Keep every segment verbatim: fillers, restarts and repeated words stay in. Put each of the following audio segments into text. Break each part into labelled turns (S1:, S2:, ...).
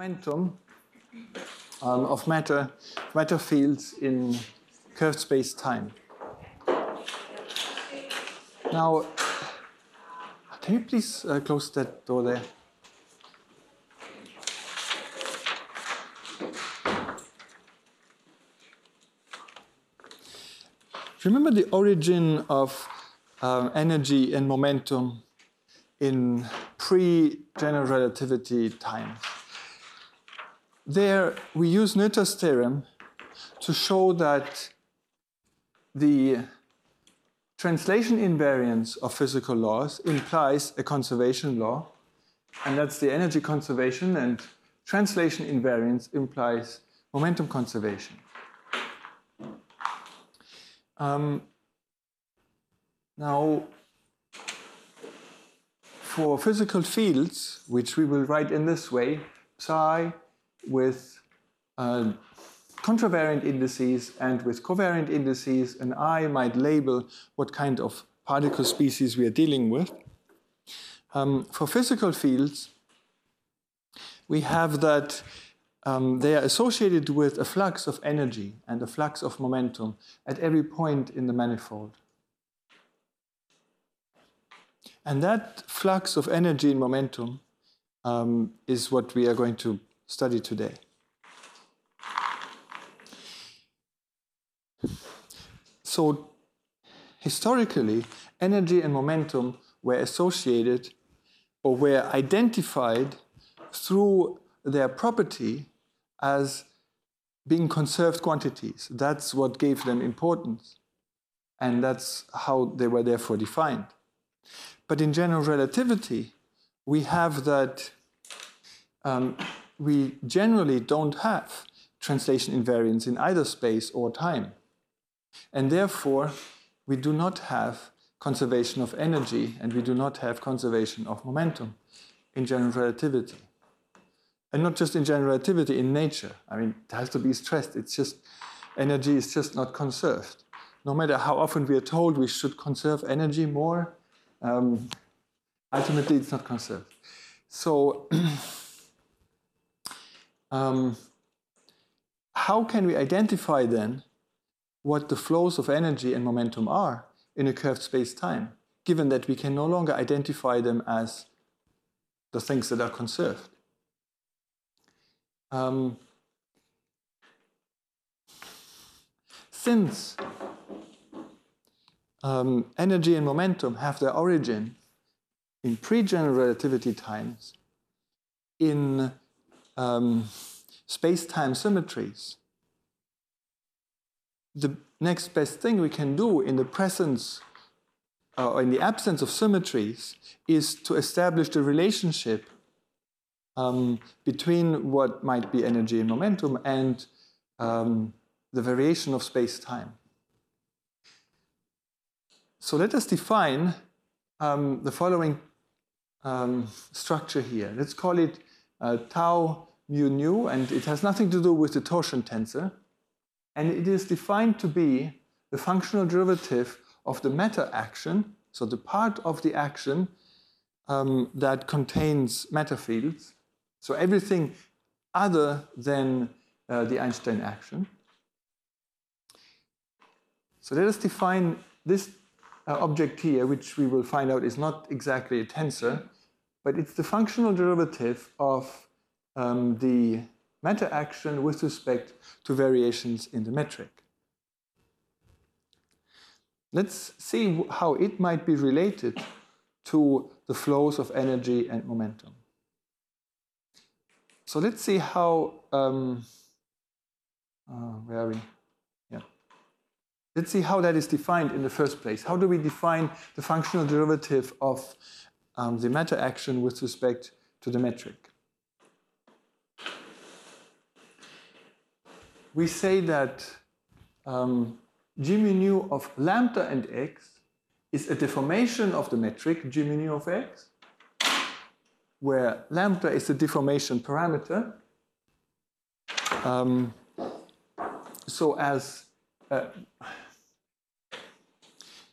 S1: momentum um, of matter, matter fields in curved space-time. Now, can you please uh, close that door there? Remember the origin of um, energy and momentum in pre-general relativity times. There, we use Noether's theorem to show that the translation invariance of physical laws implies a conservation law, and that's the energy conservation, and translation invariance implies momentum conservation. Um, now, for physical fields, which we will write in this way, psi with uh, contravariant indices and with covariant indices, and I might label what kind of particle species we are dealing with. Um, for physical fields, we have that um, they are associated with a flux of energy and a flux of momentum at every point in the manifold. And that flux of energy and momentum um, is what we are going to study today. So, historically, energy and momentum were associated or were identified through their property as being conserved quantities. That's what gave them importance, and that's how they were therefore defined. But in general relativity, we have that um, we generally don't have translation invariance in either space or time. And therefore, we do not have conservation of energy, and we do not have conservation of momentum in general relativity. And not just in general relativity, in nature. I mean, it has to be stressed. It's just, energy is just not conserved. No matter how often we are told we should conserve energy more, um, ultimately it's not conserved. So, um, how can we identify then what the flows of energy and momentum are in a curved space-time, given that we can no longer identify them as the things that are conserved? Um, since um, energy and momentum have their origin in pre-general relativity times in um, space-time symmetries, the next best thing we can do in the presence uh, or in the absence of symmetries is to establish the relationship um, between what might be energy and momentum and um, the variation of space-time. So let us define um, the following um, structure here. Let's call it uh, tau mu nu, and it has nothing to do with the torsion tensor. And it is defined to be the functional derivative of the matter action, so the part of the action um, that contains matter fields, so everything other than uh, the Einstein action. So let us define this uh, object here, which we will find out is not exactly a tensor, but it's the functional derivative of um, the matter action with respect to variations in the metric. Let's see how it might be related to the flows of energy and momentum. So let's see how, um, uh, where are we? Yeah. Let's see how that is defined in the first place. How do we define the functional derivative of um, the matter action with respect to the metric? We say that um, G mu nu of lambda and x is a deformation of the metric G mu nu of x, where lambda is the deformation parameter. Um, so as uh,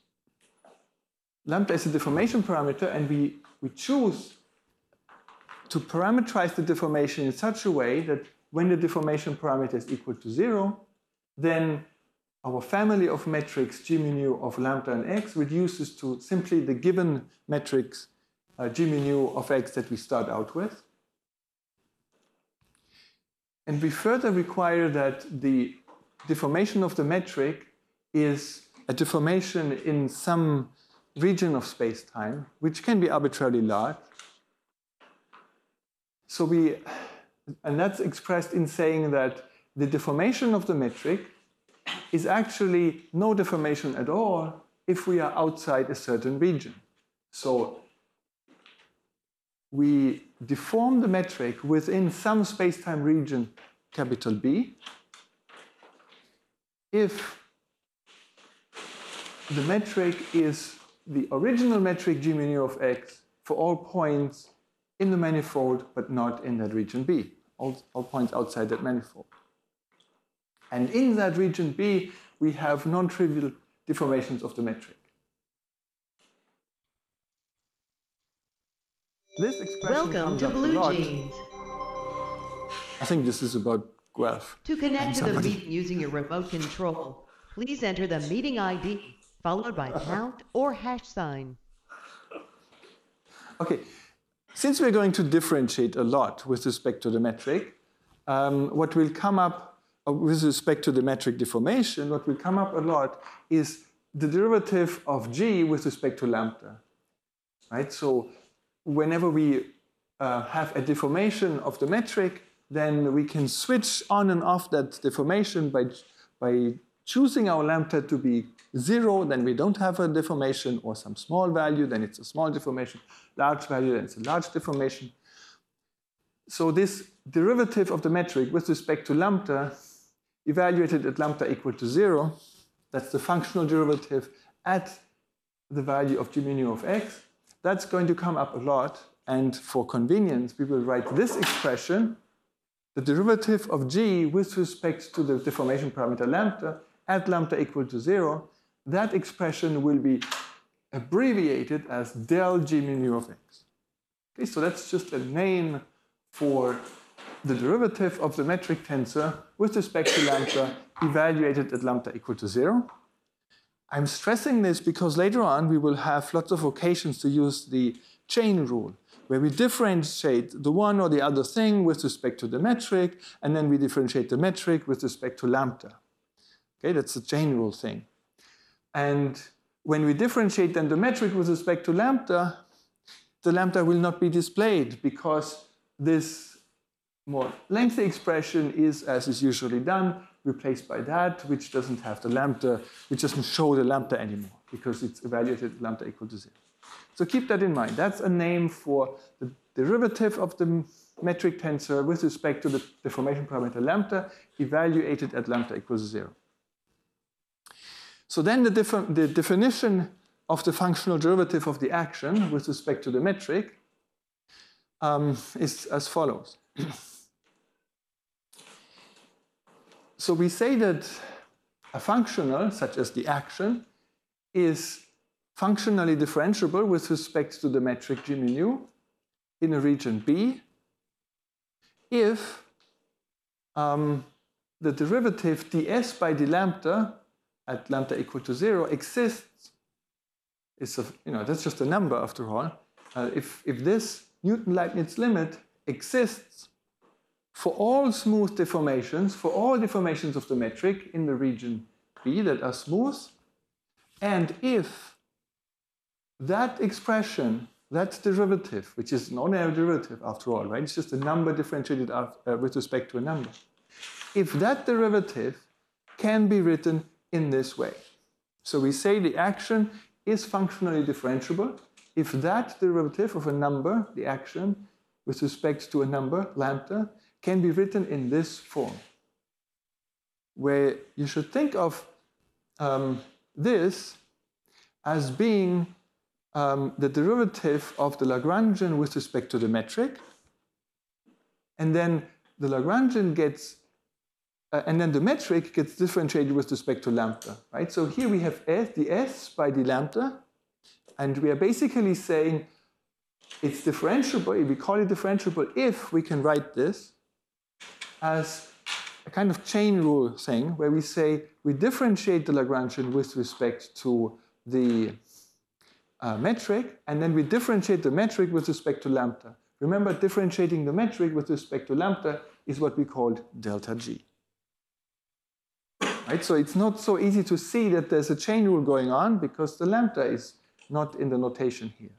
S1: lambda is a deformation parameter, and we, we choose to parameterize the deformation in such a way that when the deformation parameter is equal to zero, then our family of metrics G mu nu of lambda and x reduces to simply the given metrics uh, G mu nu of x that we start out with. And we further require that the deformation of the metric is a deformation in some region of space-time, which can be arbitrarily large. So we, and that's expressed in saying that the deformation of the metric is actually no deformation at all if we are outside a certain region. So we deform the metric within some space-time region, capital B, if the metric is the original metric G mu nu of x for all points in the manifold, but not in that region B, all, all points outside that manifold. And in that region B, we have non-trivial deformations of the metric. This expression
S2: Welcome
S1: comes
S2: to
S1: up
S2: Blue
S1: a lot.
S2: Jeans.
S1: I think this is about Guelph.
S2: To connect to the
S1: somebody-
S2: meeting using your remote control, please enter the meeting I D followed by pound or hash sign.
S1: Okay, since we're going to differentiate a lot with respect to the metric, um, what will come up uh, with respect to the metric deformation, what will come up a lot is the derivative of G with respect to lambda, right? So whenever we uh, have a deformation of the metric, then we can switch on and off that deformation by, by choosing our lambda to be zero, then we don't have a deformation, or some small value, then it's a small deformation, large value, then it's a large deformation. So this derivative of the metric with respect to lambda, evaluated at lambda equal to zero, that's the functional derivative at the value of G mu nu of x, that's going to come up a lot, and for convenience, we will write this expression, the derivative of G with respect to the deformation parameter lambda at lambda equal to zero, that expression will be abbreviated as del G mu nu of x. Okay, so that's just a name for the derivative of the metric tensor with respect to lambda evaluated at lambda equal to zero. I'm stressing this because later on we will have lots of occasions to use the chain rule, where we differentiate the one or the other thing with respect to the metric, and then we differentiate the metric with respect to lambda. Okay, that's the chain rule thing. And when we differentiate then the metric with respect to lambda, the lambda will not be displayed because this more lengthy expression is, as is usually done, replaced by that, which doesn't have the lambda, which doesn't show the lambda anymore because it's evaluated at lambda equal to zero. So keep that in mind. That's a name for the derivative of the metric tensor with respect to the deformation parameter lambda evaluated at lambda equals zero. So then the, defi the definition of the functional derivative of the action with respect to the metric um, is as follows. So we say that a functional, such as the action, is functionally differentiable with respect to the metric G mu nu in a region B if um, the derivative ds by d lambda at lambda equal to zero exists. It's a, you know, that's just a number after all. Uh, if, if this Newton-Leibniz limit exists for all smooth deformations, for all deformations of the metric in the region B that are smooth, and if that expression, that derivative, which is an ordinary derivative after all, right? It's just a number differentiated uh, with respect to a number. If that derivative can be written in this way. So we say the action is functionally differentiable if that derivative of a number, the action, with respect to a number, lambda, can be written in this form, where you should think of um, this as being um, the derivative of the Lagrangian with respect to the metric, and then the Lagrangian gets, uh, and then the metric gets differentiated with respect to lambda, right? So here we have S, the S by the lambda, and we are basically saying it's differentiable, we call it differentiable if we can write this as a kind of chain rule thing where we say we differentiate the Lagrangian with respect to the uh, metric, and then we differentiate the metric with respect to lambda. Remember, differentiating the metric with respect to lambda is what we called delta G. Right? So it's not so easy to see that there's a chain rule going on because the lambda is not in the notation here.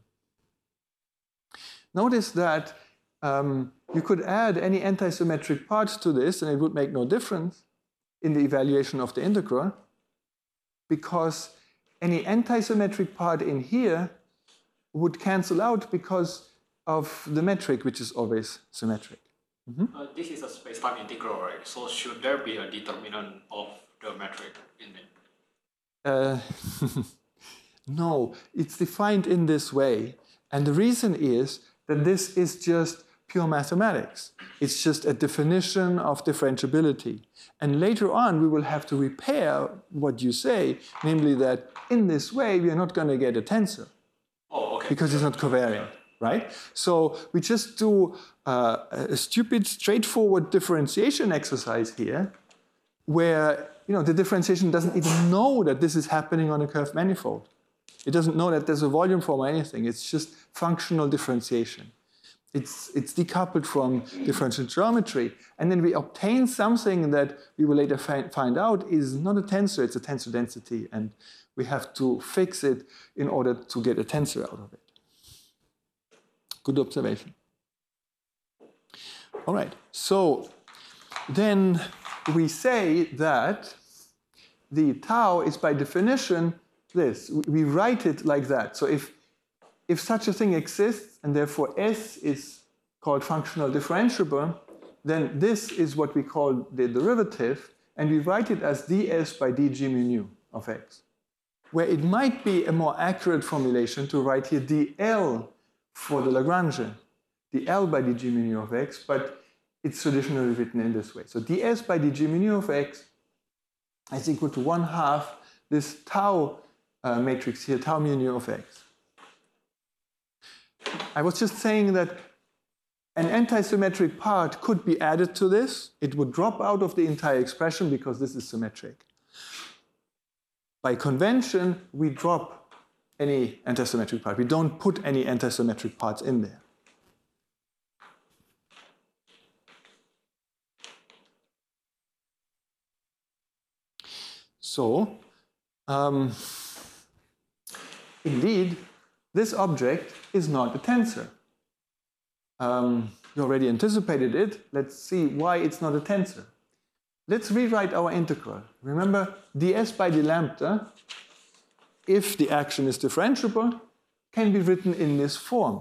S1: Notice that um, you could add any antisymmetric parts to this and it would make no difference in the evaluation of the integral because any antisymmetric part in here would cancel out because of the metric, which is always symmetric. Mm-hmm.
S3: uh, this is a space-time integral, right? So should there be a determinant of the metric in it?
S1: Uh, no, it's defined in this way. And the reason is that this is just pure mathematics. It's just a definition of differentiability. And later on, we will have to repair what you say, namely that in this way, we are not going to get a tensor.
S3: Oh, okay.
S1: Because it's not covariant, right? So we just do uh, a stupid, straightforward differentiation exercise here, where you know the differentiation doesn't even know that this is happening on a curved manifold. It doesn't know that there's a volume form or anything. It's just functional differentiation. It's, it's decoupled from differential geometry. And then we obtain something that we will later find, find out is not a tensor, it's a tensor density. And we have to fix it in order to get a tensor out of it. Good observation. All right, so then we say that the tau is by definition this. We write it like that. So if, if such a thing exists, and therefore S is called functional differentiable, then this is what we call the derivative, and we write it as ds by dg mu nu of x. Where it might be a more accurate formulation to write here dl for the Lagrangian, dl by dg mu nu of x, but it's traditionally written in this way. So ds by dg mu nu of x is equal to one half this tau uh, matrix here, tau mu nu of x. I was just saying that an antisymmetric part could be added to this. It would drop out of the entire expression because this is symmetric. By convention, we drop any antisymmetric part. We don't put any antisymmetric parts in there. So, um, indeed, this object is not a tensor. Um, you already anticipated it. Let's see why it's not a tensor. Let's rewrite our integral. Remember, ds by d lambda, if the action is differentiable, can be written in this form.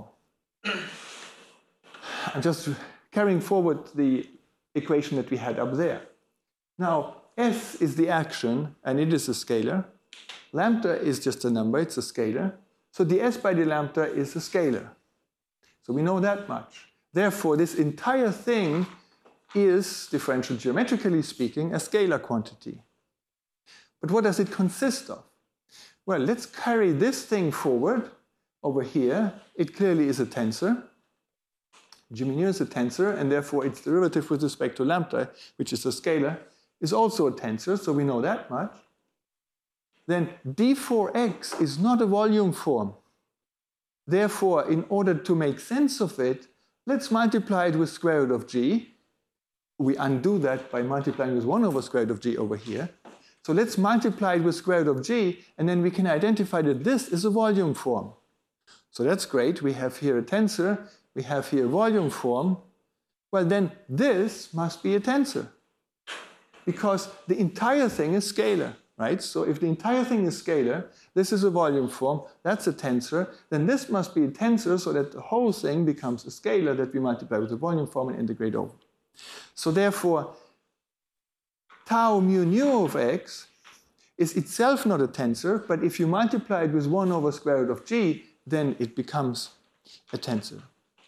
S1: I'm just carrying forward the equation that we had up there. Now, S is the action, and it is a scalar. Lambda is just a number, it's a scalar. So ds by d lambda is a scalar. So we know that much. Therefore, this entire thing is, differential geometrically speaking, a scalar quantity. But what does it consist of? Well, let's carry this thing forward over here. It clearly is a tensor. G mu nu is a tensor, and therefore its derivative with respect to lambda, which is a scalar, is also a tensor, so we know that much. Then d four x is not a volume form. Therefore, in order to make sense of it, let's multiply it with square root of g. We undo that by multiplying with one over square root of g over here. So let's multiply it with square root of g, and then we can identify that this is a volume form. So that's great. We have here a tensor. We have here a volume form. Well, then this must be a tensor, because the entire thing is scalar, right? So if the entire thing is scalar, this is a volume form, that's a tensor, then this must be a tensor so that the whole thing becomes a scalar that we multiply with the volume form and integrate over. So therefore, tau mu nu of x is itself not a tensor, but if you multiply it with one over square root of g, then it becomes a tensor.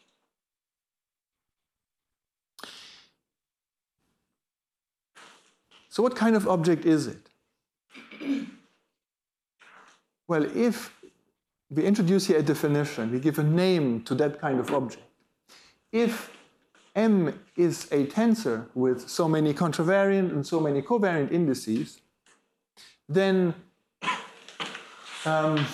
S1: So what kind of object is it? Well, if we introduce here a definition. We give a name to that kind of object. If M is a tensor with so many contravariant and so many covariant indices, then um,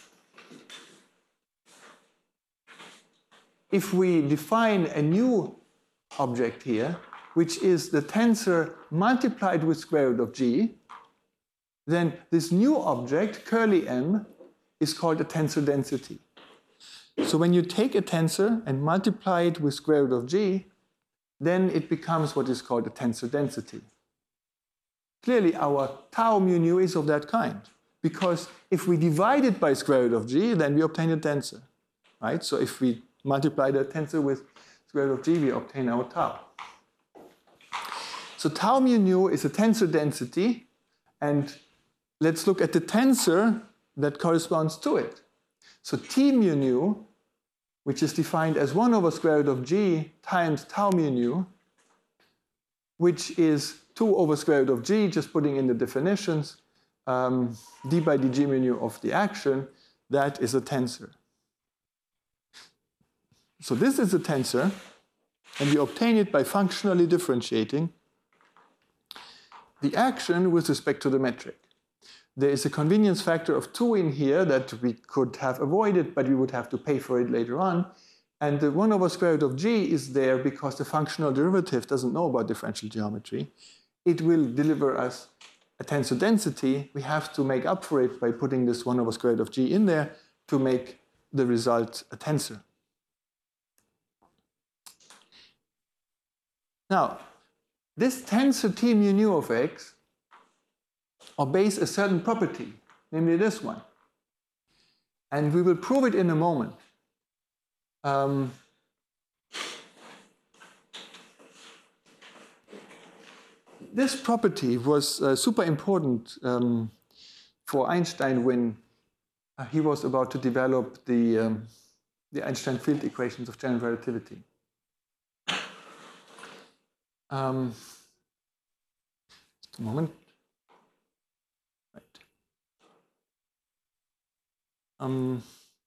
S1: if we define a new object here, which is the tensor multiplied with square root of G, then this new object, curly M, is called a tensor density. So when you take a tensor and multiply it with square root of G, then it becomes what is called a tensor density. Clearly, our tau mu nu is of that kind, because if we divide it by square root of G, then we obtain a tensor, right? So if we multiply the tensor with square root of G, we obtain our tau. So tau mu nu is a tensor density, and let's look at the tensor that corresponds to it. So T mu nu, which is defined as one over square root of G times tau mu nu, which is two over square root of G, just putting in the definitions, um, d by dg mu nu of the action, that is a tensor. So this is a tensor, and we obtain it by functionally differentiating the action with respect to the metric. There is a convenience factor of two in here that we could have avoided, but we would have to pay for it later on. And the one over square root of G is there because the functional derivative doesn't know about differential geometry. It will deliver us a tensor density. We have to make up for it by putting this one over square root of G in there to make the result a tensor. Now, this tensor T mu nu of X obeys a certain property, namely this one. And we will prove it in a moment. Um, this property was uh, super important um, for Einstein when uh, he was about to develop the, um, the Einstein field equations of general relativity. Um, just a moment. Right. Um,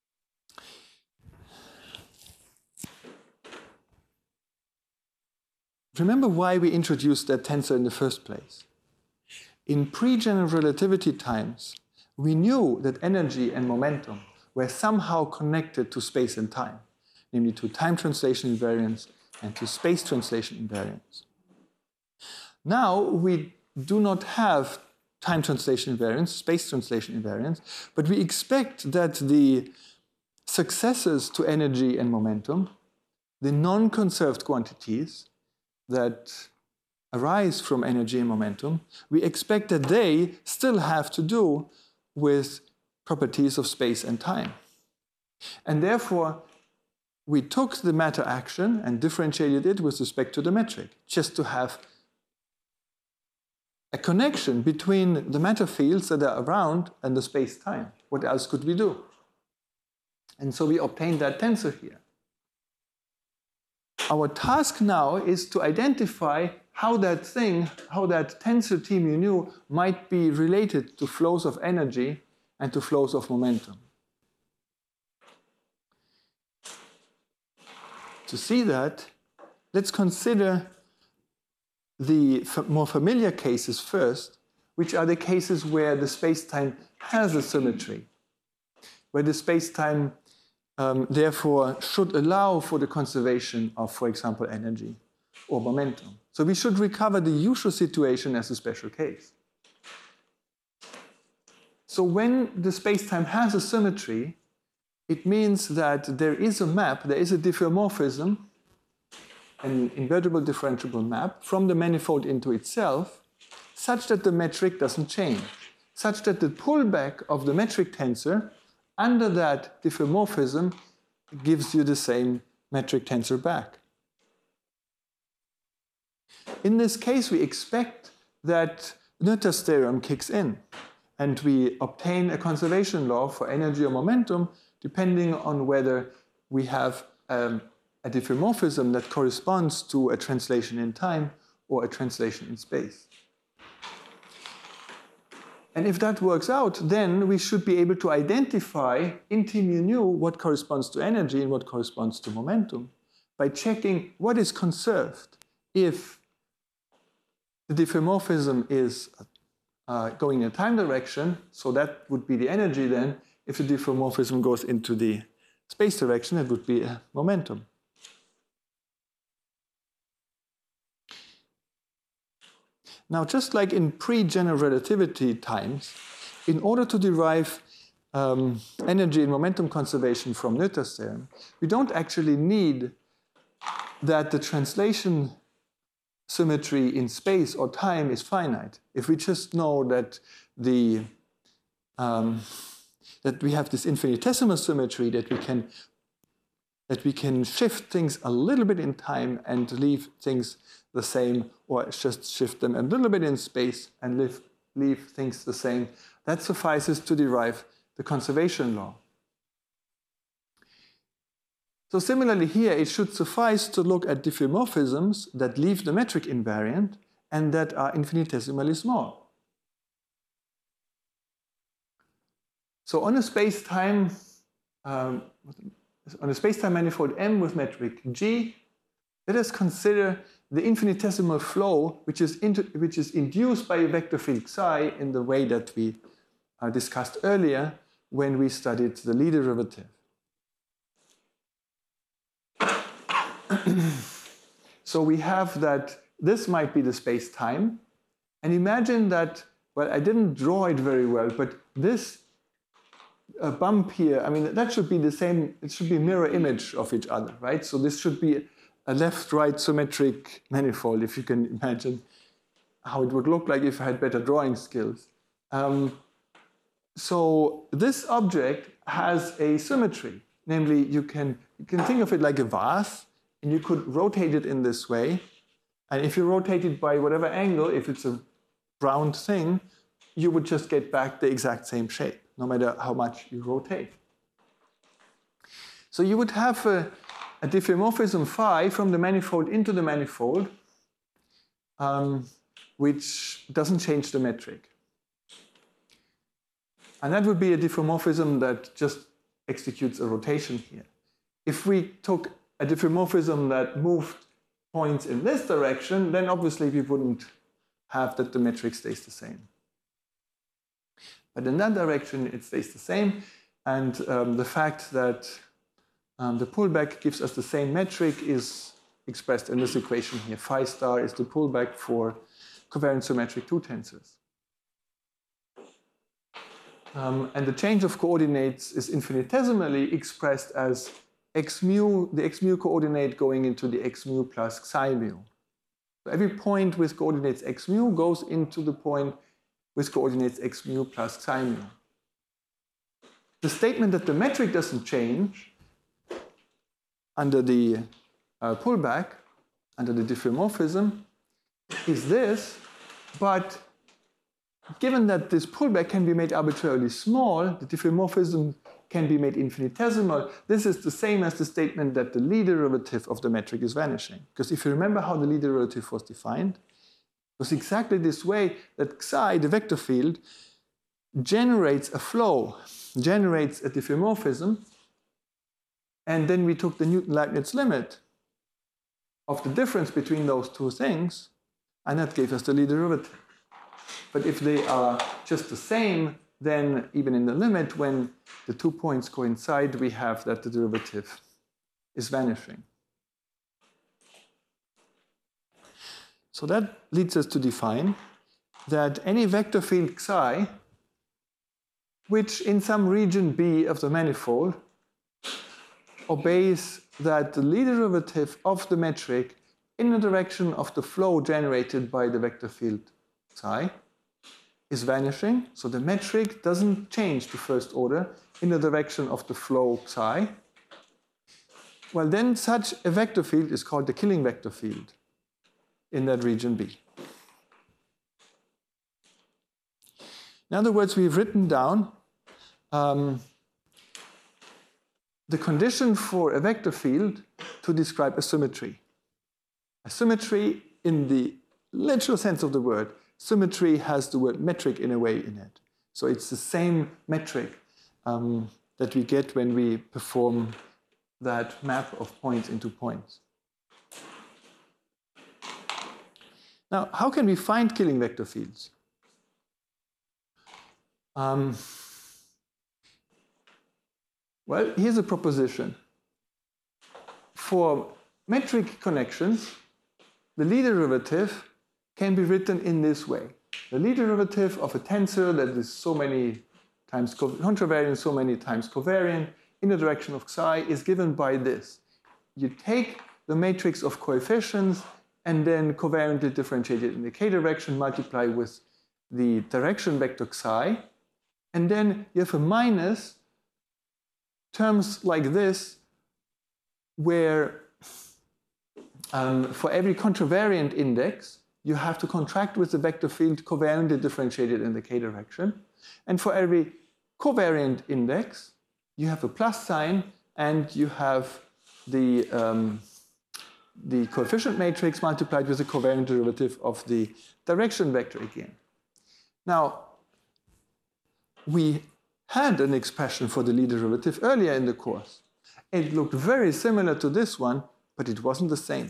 S1: remember why we introduced that tensor in the first place. In pre-general relativity times, we knew that energy and momentum were somehow connected to space and time, namely to time translation invariance and to space translation invariance. Now we do not have time translation invariance, space translation invariance, but we expect that the successors to energy and momentum, the non-conserved quantities that arise from energy and momentum, we expect that they still have to do with properties of space and time. And therefore, we took the matter action and differentiated it with respect to the metric, just to have a connection between the matter fields that are around and the space-time. What else could we do? And so we obtained that tensor here. Our task now is to identify how that thing, how that tensor T mu nu might be related to flows of energy and to flows of momentum. To see that, let's consider the more familiar cases first, which are the cases where the space-time has a symmetry, where the space-time um, therefore should allow for the conservation of, for example, energy or momentum. So we should recover the usual situation as a special case. So when the space-time has a symmetry, it means that there is a map, there is a diffeomorphism, an invertible differentiable map from the manifold into itself, such that the metric doesn't change, such that the pullback of the metric tensor under that diffeomorphism gives you the same metric tensor back. In this case, we expect that Noether's theorem kicks in, and we obtain a conservation law for energy or momentum depending on whether we have um, a diffeomorphism that corresponds to a translation in time or a translation in space. And if that works out, then we should be able to identify in T mu nu what corresponds to energy and what corresponds to momentum by checking what is conserved if the diffeomorphism is uh, going in a time direction, so that would be the energy then. If the diffeomorphism goes into the space direction, it would be a momentum. Now, just like in pre-general relativity times, in order to derive um, energy and momentum conservation from Noether's theorem, we don't actually need that the translation symmetry in space or time is finite. If we just know that the um, that we have this infinitesimal symmetry, that we can that we can shift things a little bit in time and leave things the same, or just shift them a little bit in space and leave, leave things the same, that suffices to derive the conservation law. So similarly here, it should suffice to look at diffeomorphisms that leave the metric invariant and that are infinitesimally small. So on a space-time um, on a space-time manifold M with metric G, let us consider the infinitesimal flow which is, into, which is induced by a vector field psi in the way that we uh, discussed earlier when we studied the Lie derivative. So we have that this might be the space-time, and imagine that, well, I didn't draw it very well, but this uh, bump here, I mean, that should be the same, it should be a mirror image of each other, right? So this should be a left-right symmetric manifold, if you can imagine how it would look like if I had better drawing skills. Um, so this object has a symmetry, namely you can, you can think of it like a vase, and you could rotate it in this way. And if you rotate it by whatever angle, if it's a round thing, you would just get back the exact same shape, no matter how much you rotate. So you would have a, a diffeomorphism phi from the manifold into the manifold, um, which doesn't change the metric. And that would be a diffeomorphism that just executes a rotation here. If we took a diffeomorphism that moved points in this direction, then obviously we wouldn't have that the metric stays the same. But in that direction, it stays the same. And um, the fact that um, the pullback gives us the same metric is expressed in this equation here. Phi star is the pullback for covariant symmetric two tensors. Um, and the change of coordinates is infinitesimally expressed as x mu, the x mu coordinate going into the x mu plus psi mu. So every point with coordinates x mu goes into the point with coordinates x mu plus psi mu. The statement that the metric doesn't change under the uh, pullback, under the diffeomorphism, is this, but given that this pullback can be made arbitrarily small, the diffeomorphism can be made infinitesimal, this is the same as the statement that the Lie derivative of the metric is vanishing. Because if you remember how the Lie derivative was defined, it was exactly this way that psi, the vector field, generates a flow, generates a diffeomorphism, and then we took the Newton-Leibniz limit of the difference between those two things, and that gave us the Lie derivative. But if they are just the same, then even in the limit, when the two points coincide, we have that the derivative is vanishing. So that leads us to define that any vector field psi, which in some region B of the manifold obeys that the Lie derivative of the metric in the direction of the flow generated by the vector field psi is vanishing, so the metric doesn't change to first order in the direction of the flow psi, well then such a vector field is called the killing vector field in that region B. In other words, we've written down um, the condition for a vector field to describe a symmetry. A symmetry in the literal sense of the word. Symmetry has the word metric in a way in it. So it's the same metric um, that we get when we perform that map of points into points. Now, how can we find Killing vector fields? Um, well, here's a proposition. For metric connections, the Lie derivative can be written in this way. The Lie derivative of a tensor that is so many times contravariant, so many times covariant, in the direction of psi is given by this. You take the matrix of coefficients and then covariantly differentiate it in the k direction, multiply with the direction vector psi, and then you have a minus terms like this, where um, for every contravariant index, you have to contract with the vector field covariantly differentiated in the k direction. And for every covariant index, you have a plus sign, and you have the, um, the coefficient matrix multiplied with the covariant derivative of the direction vector again. Now, we had an expression for the Lie derivative earlier in the course. It looked very similar to this one, but it wasn't the same.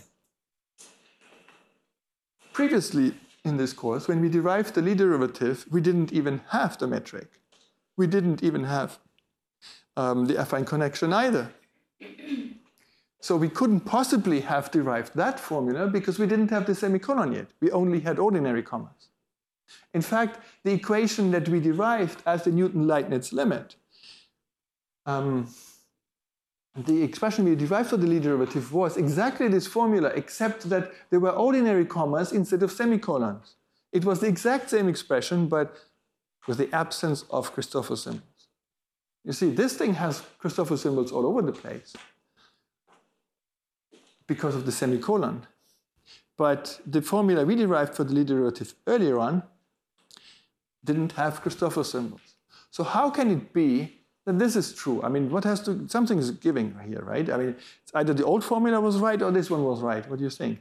S1: Previously in this course, when we derived the Lie derivative, we didn't even have the metric. We didn't even have um, the affine connection either. So we couldn't possibly have derived that formula because we didn't have the semicolon yet. We only had ordinary commas. In fact, the equation that we derived as the Newton-Leibniz limit, um, the expression we derived for the Lie derivative was exactly this formula, except that there were ordinary commas instead of semicolons. It was the exact same expression, but with the absence of Christoffel symbols. You see, this thing has Christoffel symbols all over the place because of the semicolon. But the formula we derived for the Lie derivative earlier on didn't have Christoffel symbols. So how can it be that this is true? I mean, what has to, something is giving here, right? I mean, it's either the old formula was right or this one was right. What do you think?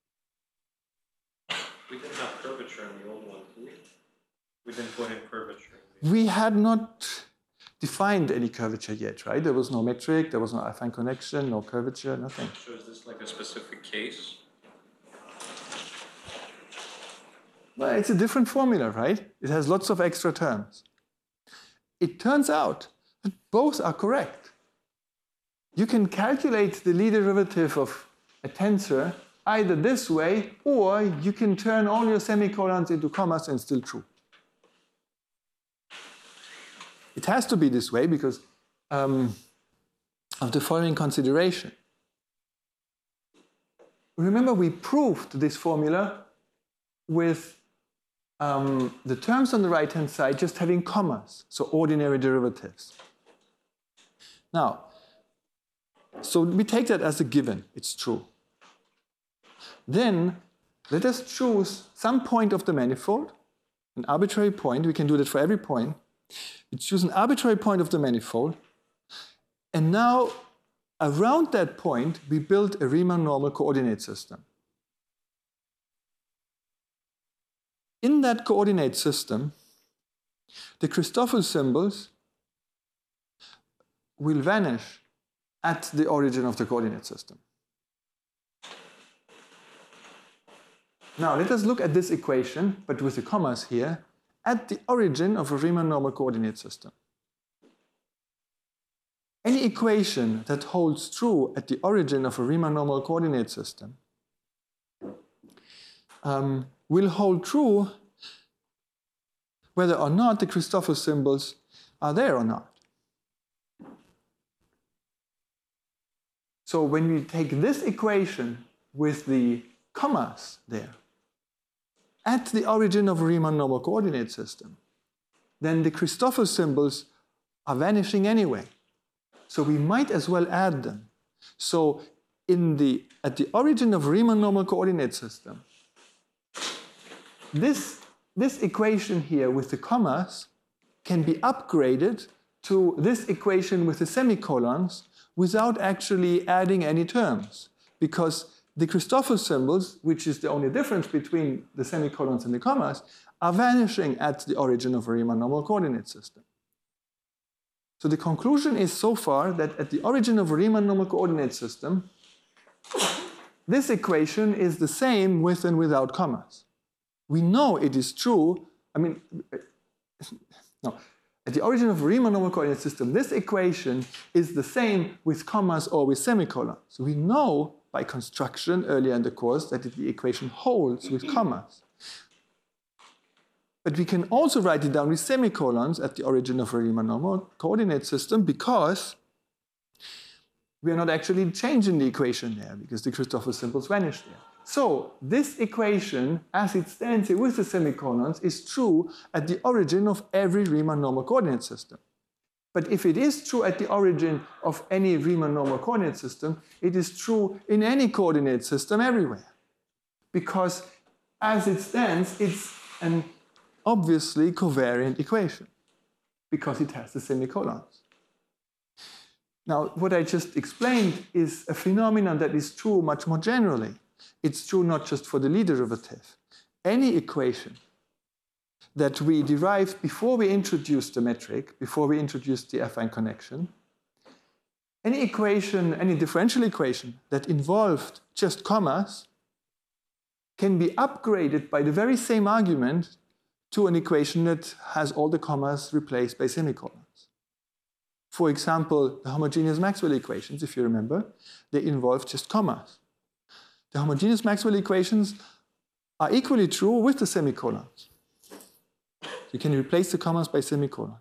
S3: We didn't have curvature in the old one, did we? We didn't put in curvature.
S1: We had not defined any curvature yet, right? There was no metric, there was no affine connection, no curvature, nothing.
S3: So is this like a specific case?
S1: Well, it's a different formula, right? It has lots of extra terms. It turns out that both are correct. You can calculate the Lie derivative of a tensor either this way, or you can turn all your semicolons into commas and still true. It has to be this way because um, of the following consideration. Remember, we proved this formula with um, the terms on the right-hand side just having commas, so ordinary derivatives. Now, so we take that as a given, it's true. Then let us choose some point of the manifold, an arbitrary point. We can do that for every point. We choose an arbitrary point of the manifold, and now around that point we build a Riemann normal coordinate system. In that coordinate system, the Christoffel symbols will vanish at the origin of the coordinate system. Now let us look at this equation, but with the commas here, at the origin of a Riemann normal coordinate system. Any equation that holds true at the origin of a Riemann normal coordinate system um, will hold true whether or not the Christoffel symbols are there or not. So when we take this equation with the commas there, at the origin of a Riemann normal coordinate system, then the Christoffel symbols are vanishing anyway. So we might as well add them. So in the, at the origin of a Riemann normal coordinate system, this, this equation here with the commas can be upgraded to this equation with the semicolons without actually adding any terms, because the Christoffel symbols, which is the only difference between the semicolons and the commas, are vanishing at the origin of a Riemann normal coordinate system. So the conclusion is so far that at the origin of a Riemann normal coordinate system, this equation is the same with and without commas. We know it is true. I mean, no. At the origin of a Riemann normal coordinate system, this equation is the same with commas or with semicolons. So we know by construction earlier in the course that the equation holds with commas. But we can also write it down with semicolons at the origin of a Riemann normal coordinate system because we are not actually changing the equation there because the Christoffel symbols vanish there. So this equation, as it stands here with the semicolons, is true at the origin of every Riemann normal coordinate system. But if it is true at the origin of any Riemann normal coordinate system, it is true in any coordinate system everywhere. Because as it stands, it's an obviously covariant equation because it has the semicolons. Now, what I just explained is a phenomenon that is true much more generally. It's true not just for the Lie derivative. Any equation that we derived before we introduced the metric, before we introduced the affine connection, any equation, any differential equation that involved just commas can be upgraded by the very same argument to an equation that has all the commas replaced by semicolons. For example, the homogeneous Maxwell equations, if you remember, they involve just commas. The homogeneous Maxwell equations are equally true with the semicolons. You can replace the commas by semicolons.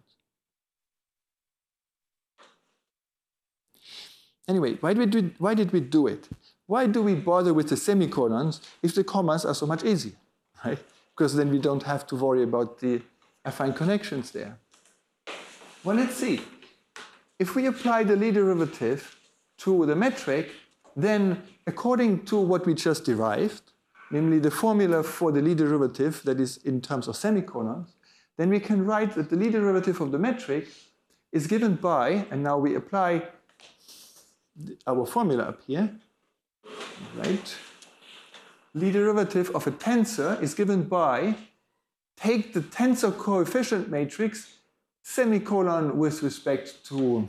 S1: Anyway, why did we, why did we do it? Why do we bother with the semicolons if the commas are so much easier, right? Because then we don't have to worry about the affine connections there. Well, let's see. If we apply the Lie derivative to the metric, then according to what we just derived, namely the formula for the Lie derivative that is in terms of semicolons, then we can write that the Lie derivative of the metric is given by, and now we apply our formula up here, right? Lie derivative of a tensor is given by, take the tensor coefficient matrix semicolon with respect to,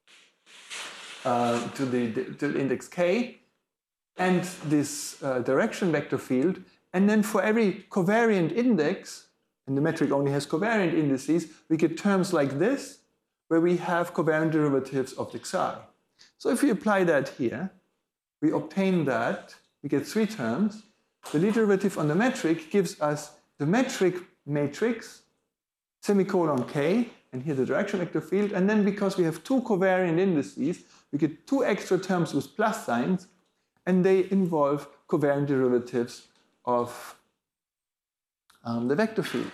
S1: uh, to, the, to the index k, and this uh, direction vector field, and then for every covariant index, and the metric only has covariant indices, we get terms like this, where we have covariant derivatives of the xi. So if we apply that here, we obtain that, we get three terms. The Lie derivative on the metric gives us the metric matrix, semicolon k, and here the direction vector field, and then because we have two covariant indices, we get two extra terms with plus signs, and they involve covariant derivatives of um, the vector field.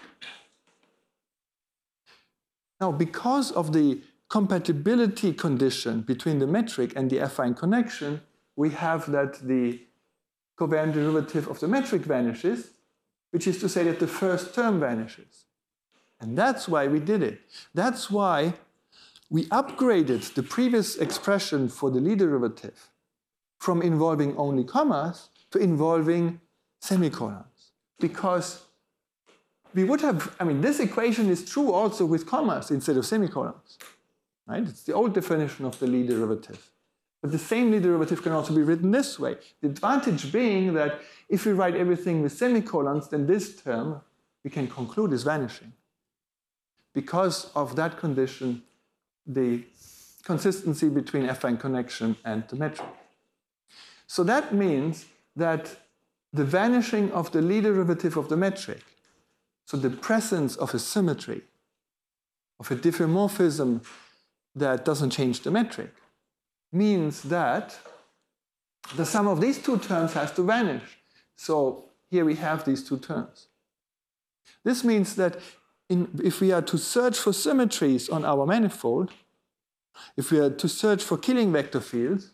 S1: Now, because of the compatibility condition between the metric and the affine connection, we have that the covariant derivative of the metric vanishes, which is to say that the first term vanishes. And that's why we did it. That's why we upgraded the previous expression for the Lie derivative from involving only commas to involving semicolons. Because we would have, I mean, this equation is true also with commas instead of semicolons, right? It's the old definition of the Lie derivative. But the same Lie derivative can also be written this way. The advantage being that if we write everything with semicolons, then this term, we can conclude, is vanishing. Because of that condition, the consistency between affine connection and the metric. So that means that the vanishing of the Lie derivative of the metric, so the presence of a symmetry, of a diffeomorphism that doesn't change the metric, means that the sum of these two terms has to vanish. So here we have these two terms. This means that in, if we are to search for symmetries on our manifold, if we are to search for Killing vector fields,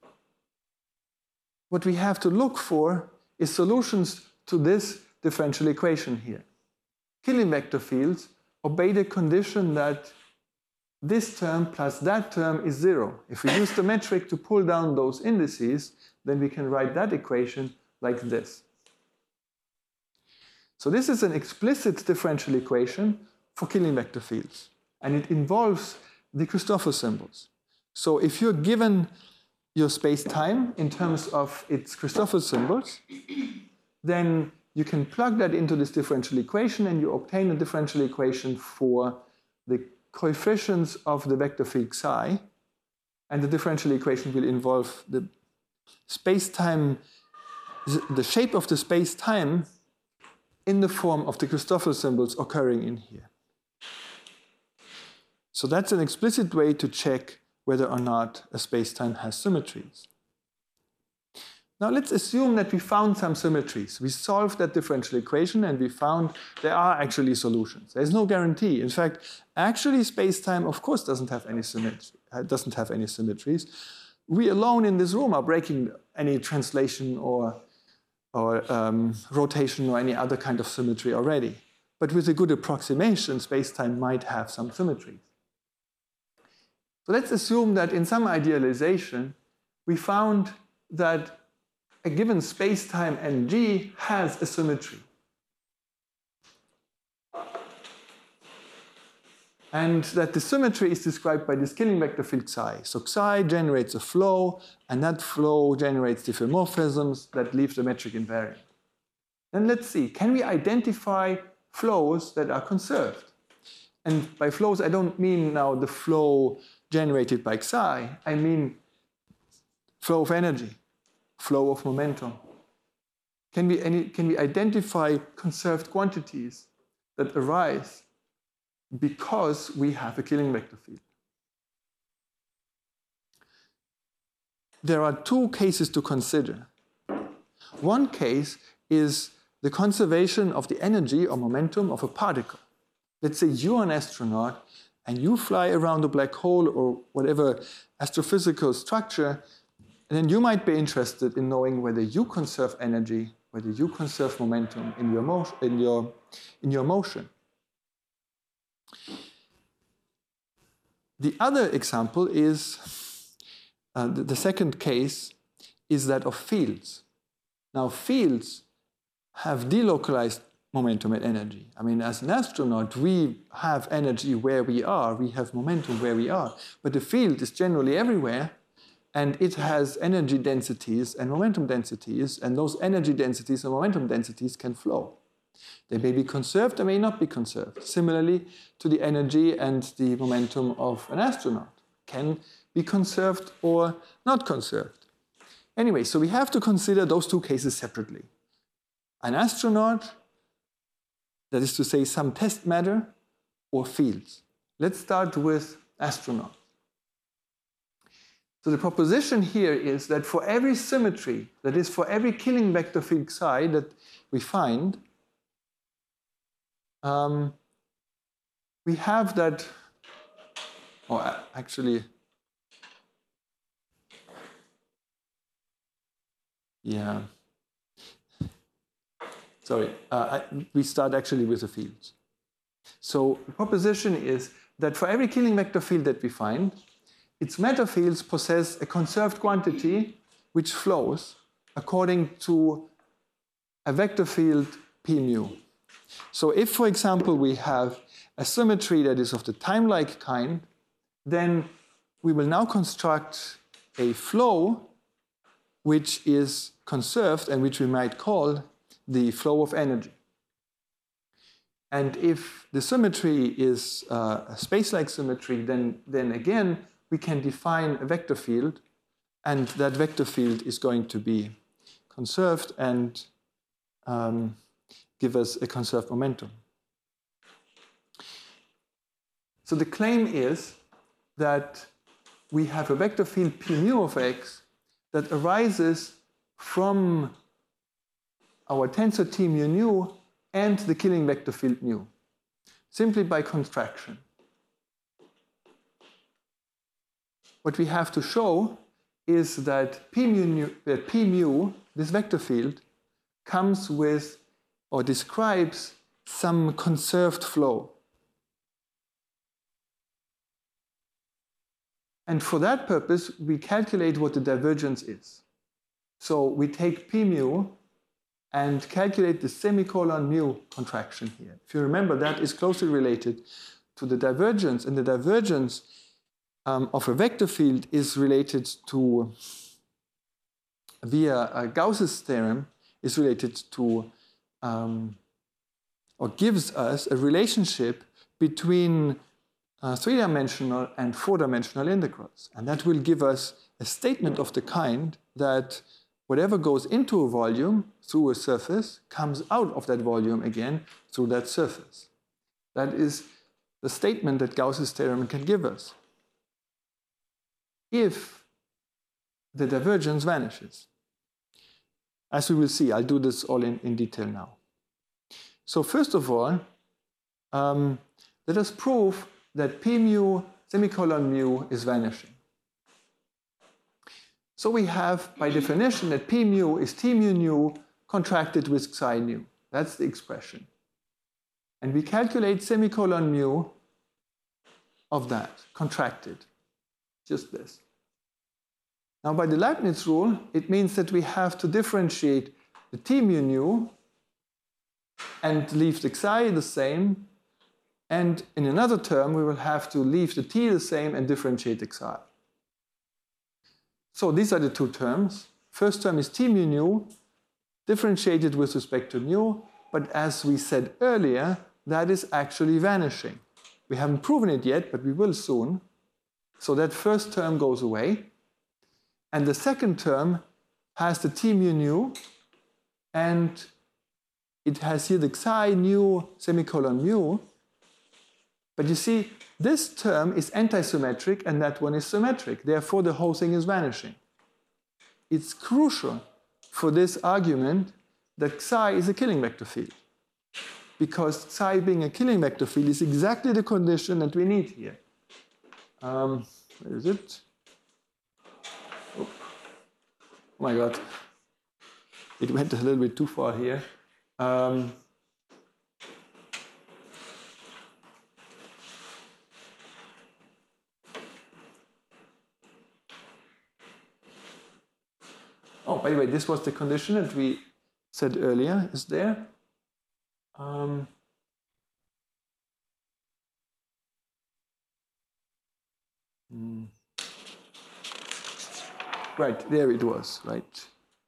S1: what we have to look for is solutions to this differential equation here. Killing vector fields obey the condition that this term plus that term is zero. If we use the metric to pull down those indices, then we can write that equation like this. So this is an explicit differential equation for Killing vector fields, and it involves the Christoffel symbols. So if you're given your space-time in terms of its Christoffel symbols, then you can plug that into this differential equation and you obtain a differential equation for the coefficients of the vector field psi, and the differential equation will involve the space-time, the shape of the space-time in the form of the Christoffel symbols occurring in here. So that's an explicit way to check whether or not a space-time has symmetries. Now let's assume that we found some symmetries. We solved that differential equation and we found there are actually solutions. There's no guarantee. In fact, actually space-time of course doesn't have any symmetry, doesn't have any symmetries. We alone in this room are breaking any translation or, or um, rotation or any other kind of symmetry already. But with a good approximation, space-time might have some symmetries. So let's assume that in some idealization, we found that a given space-time N G has a symmetry. And that the symmetry is described by this Killing vector field psi. So psi generates a flow, and that flow generates diffeomorphisms that leave the metric invariant. Then let's see, can we identify flows that are conserved? And by flows, I don't mean now the flow generated by psi, I mean flow of energy, flow of momentum. Can we, any, can we identify conserved quantities that arise because we have a Killing vector field? There are two cases to consider. One case is the conservation of the energy or momentum of a particle. Let's say you're an astronaut and you fly around a black hole or whatever astrophysical structure, and then you might be interested in knowing whether you conserve energy, whether you conserve momentum in your motion. In your, in your motion. The other example is, uh, the, the second case is that of fields. Now fields have delocalized momentum and energy. I mean, as an astronaut, we have energy where we are, we have momentum where we are, but the field is generally everywhere, and it has energy densities and momentum densities, and those energy densities and momentum densities can flow. They may be conserved, they may not be conserved. Similarly to the energy and the momentum of an astronaut can be conserved or not conserved. Anyway, so we have to consider those two cases separately. An astronaut, that is to say some test matter, or fields. Let's start with astronauts. So the proposition here is that for every symmetry, that is for every Killing vector field psi that we find, um, we have that, or actually, yeah, sorry, uh, I, we start actually with the fields. So the proposition is that for every Killing vector field that we find, its matter fields possess a conserved quantity which flows according to a vector field P mu. So if, for example, we have a symmetry that is of the time-like kind, then we will now construct a flow which is conserved and which we might call the flow of energy. And if the symmetry is uh, a space-like symmetry, then, then again, we can define a vector field, and that vector field is going to be conserved and um, give us a conserved momentum. So the claim is that we have a vector field P mu of x that arises from our tensor T mu nu and the Killing vector field mu, simply by contraction. What we have to show is that P mu, that P mu, this vector field, comes with or describes some conserved flow. And for that purpose, we calculate what the divergence is. So we take p mu and calculate the semicolon mu contraction here. If you remember, that is closely related to the divergence, and the divergence um, of a vector field is related to, via uh, Gauss's theorem, is related to, um, or gives us a relationship between uh, three-dimensional and four-dimensional integrals. And that will give us a statement of the kind that whatever goes into a volume through a surface comes out of that volume again through that surface. That is the statement that Gauss's theorem can give us if the divergence vanishes. As we will see, I'll do this all in, in detail now. So first of all, um, let us prove that p mu semicolon mu is vanishing. So we have, by definition, that p mu is t mu nu contracted with psi nu. That's the expression. And we calculate semicolon mu of that, contracted, just this. Now, by the Leibniz rule, it means that we have to differentiate the t mu nu and leave the psi the same. And in another term, we will have to leave the t the same and differentiate the psi. So these are the two terms. First term is t mu nu, differentiated with respect to mu, but as we said earlier, that is actually vanishing. We haven't proven it yet, but we will soon. So that first term goes away. And the second term has the t mu nu, and it has here the psi nu semicolon mu. But you see, this term is antisymmetric and that one is symmetric. Therefore, the whole thing is vanishing. It's crucial for this argument that psi is a Killing vector field. Because psi being a Killing vector field is exactly the condition that we need here. Um, where is it? Oh. oh my God. It went a little bit too far here. Um, Oh, by the way, this was the condition that we said earlier is there. Um, hmm. Right, there it was, right.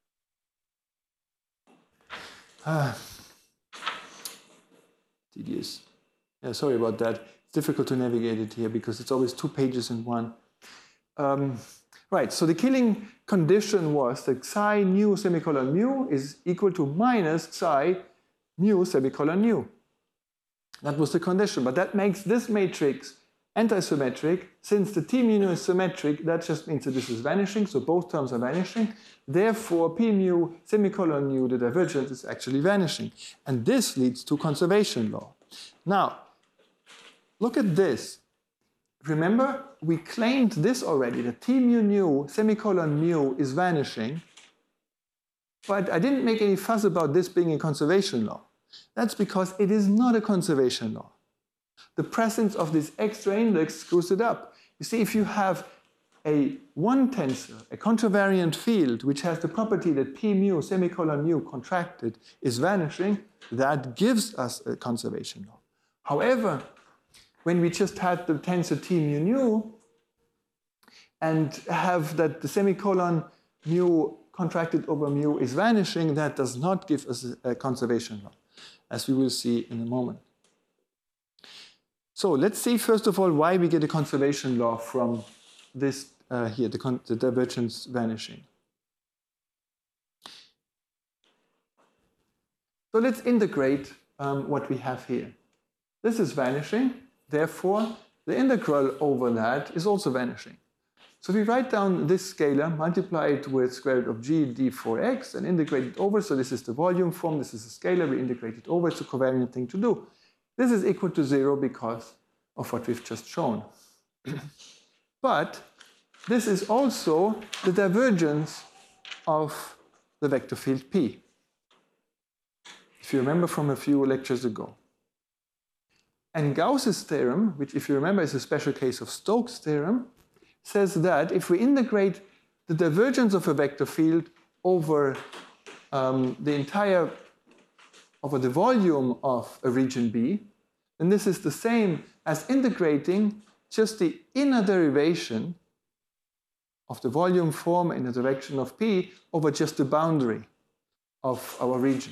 S1: Ah, tedious. Yeah, sorry about that. It's difficult to navigate it here because it's always two pages in one. Um, Right, so the Killing condition was that psi nu semicolon mu is equal to minus psi mu semicolon nu. That was the condition, but that makes this matrix antisymmetric. Since the t mu nu is symmetric, that just means that this is vanishing, so both terms are vanishing. Therefore, p mu semicolon nu, the divergence, is actually vanishing. And this leads to conservation law. Now, look at this. Remember, we claimed this already, that t mu nu semicolon mu is vanishing, but I didn't make any fuss about this being a conservation law. That's because it is not a conservation law. The presence of this extra index screws it up. You see, if you have a one tensor, a contravariant field, which has the property that p mu semicolon mu contracted is vanishing, that gives us a conservation law. However, when we just had the tensor t mu nu and have that the semicolon mu contracted over mu is vanishing, that does not give us a conservation law, as we will see in a moment. So let's see first of all why we get a conservation law from this uh, here, the, con the divergence vanishing. So let's integrate um, what we have here. This is vanishing. Therefore, the integral over that is also vanishing. So we write down this scalar, multiply it with square root of g d four x, and integrate it over. So this is the volume form, this is a scalar, we integrate it over. It's a covariant thing to do. This is equal to zero because of what we've just shown. But this is also the divergence of the vector field P, if you remember from a few lectures ago. And Gauss's theorem, which if you remember is a special case of Stokes' theorem, says that if we integrate the divergence of a vector field over um, the entire, over the volume of a region B, then this is the same as integrating just the inner derivation of the volume form in the direction of P over just the boundary of our region.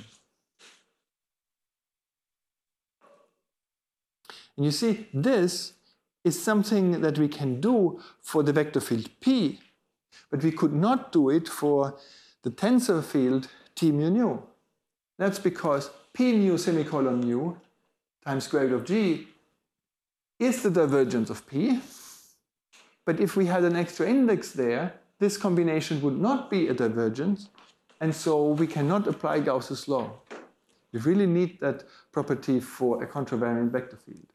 S1: And you see, this is something that we can do for the vector field P, but we could not do it for the tensor field T mu nu. That's because P nu semicolon nu times square root of G is the divergence of P. But if we had an extra index there, this combination would not be a divergence, and so we cannot apply Gauss's law. You really need that property for a contravariant vector field.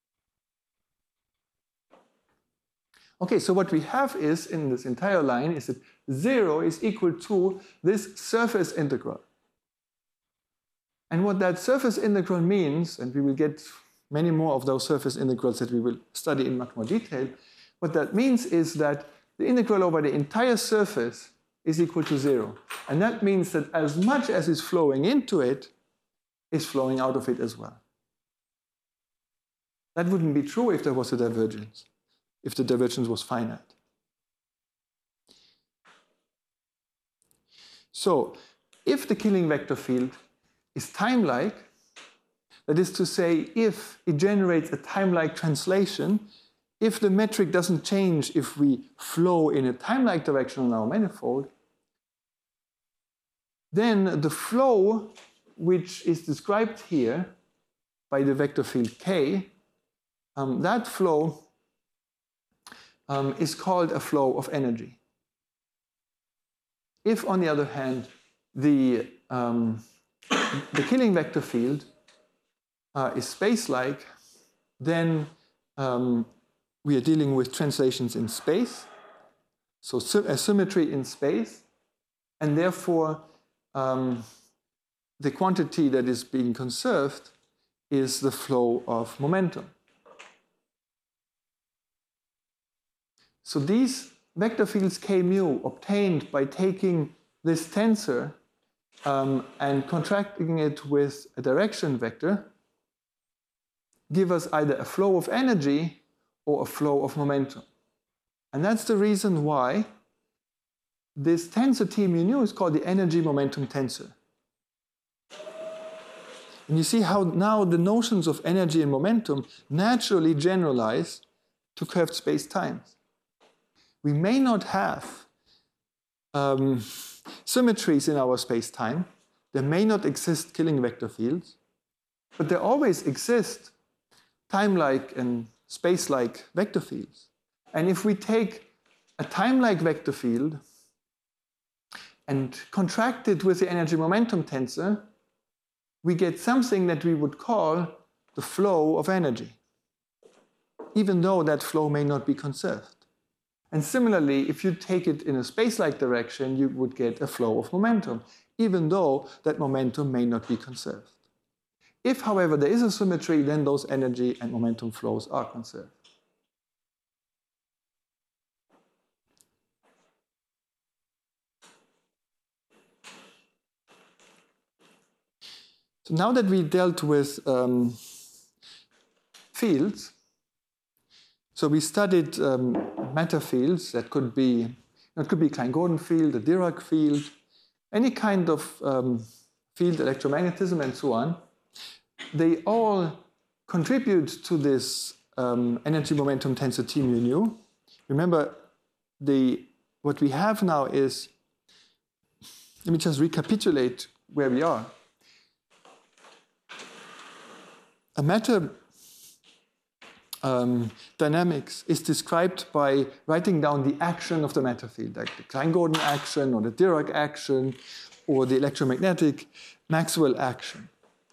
S1: Okay, so what we have is, in this entire line, is that zero is equal to this surface integral. And what that surface integral means, and we will get many more of those surface integrals that we will study in much more detail, what that means is that the integral over the entire surface is equal to zero. And that means that as much as is flowing into it is flowing out of it as well. That wouldn't be true if there was a divergence, if the divergence was finite. So, if the Killing vector field is time-like, that is to say, if it generates a time-like translation, if the metric doesn't change if we flow in a time-like direction on our manifold, then the flow, which is described here by the vector field K, um, that flow um, is called a flow of energy. If, on the other hand, the, um, the Killing vector field uh, is space-like, then um, we are dealing with translations in space, so a symmetry in space, and therefore um, the quantity that is being conserved is the flow of momentum. So these vector fields K mu obtained by taking this tensor um, and contracting it with a direction vector give us either a flow of energy or a flow of momentum. And that's the reason why this tensor T mu nu is called the energy momentum tensor. And you see how now the notions of energy and momentum naturally generalize to curved space-times. We may not have um, symmetries in our space-time. There may not exist Killing vector fields, but there always exist time-like and space-like vector fields. And if we take a time-like vector field and contract it with the energy momentum tensor, we get something that we would call the flow of energy, even though that flow may not be conserved. And similarly, if you take it in a space-like direction, you would get a flow of momentum, even though that momentum may not be conserved. If, however, there is a symmetry, then those energy and momentum flows are conserved. So now that we dealt with um, fields, so we studied um, matter fields that could be, it could be a Klein-Gordon field, a Dirac field, any kind of um, field, electromagnetism, and so on. They all contribute to this um, energy momentum tensor T mu nu. Remember, the, what we have now is, let me just recapitulate where we are. A matter um, dynamics is described by writing down the action of the matter field, like the Klein-Gordon action or the Dirac action or the electromagnetic Maxwell action.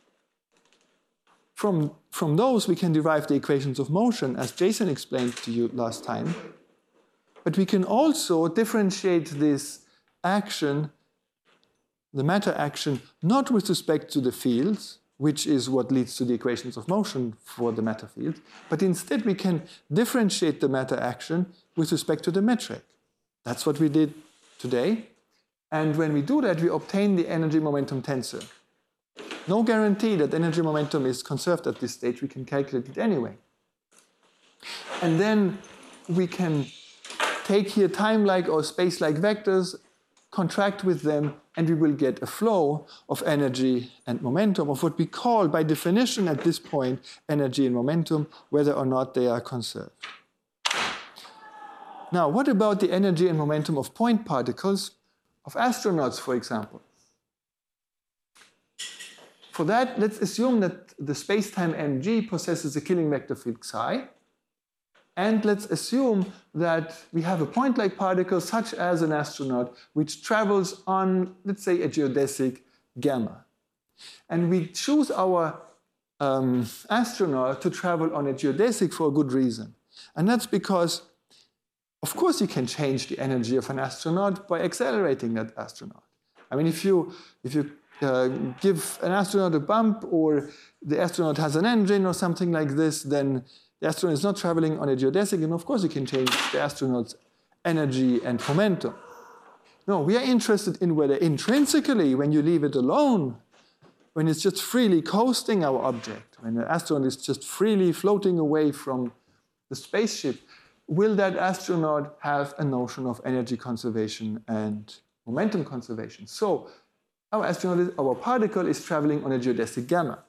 S1: From, from those, we can derive the equations of motion, as Jason explained to you last time. But we can also differentiate this action, the matter action, not with respect to the fields, which is what leads to the equations of motion for the matter field, but instead we can differentiate the matter action with respect to the metric. That's what we did today. And when we do that, we obtain the energy momentum tensor. No guarantee that energy momentum is conserved at this stage. We can calculate it anyway. And then we can take here time-like or space-like vectors, contract with them, and we will get a flow of energy and momentum, of what we call, by definition at this point, energy and momentum, whether or not they are conserved. Now, what about the energy and momentum of point particles, of astronauts, for example? For that, let's assume that the space-time mg possesses a killing vector field psi. And let's assume that we have a point-like particle, such as an astronaut, which travels on, let's say, a geodesic gamma. And we choose our um, astronaut to travel on a geodesic for a good reason. And that's because, of course, you can change the energy of an astronaut by accelerating that astronaut. I mean, if you, if you uh, give an astronaut a bump, or the astronaut has an engine or something like this, then the astronaut is not traveling on a geodesic, and of course you can change the astronaut's energy and momentum. No, we are interested in whether intrinsically, when you leave it alone, when it's just freely coasting our object, when the astronaut is just freely floating away from the spaceship, will that astronaut have a notion of energy conservation and momentum conservation? So our astronaut, is, our particle is traveling on a geodesic gamma.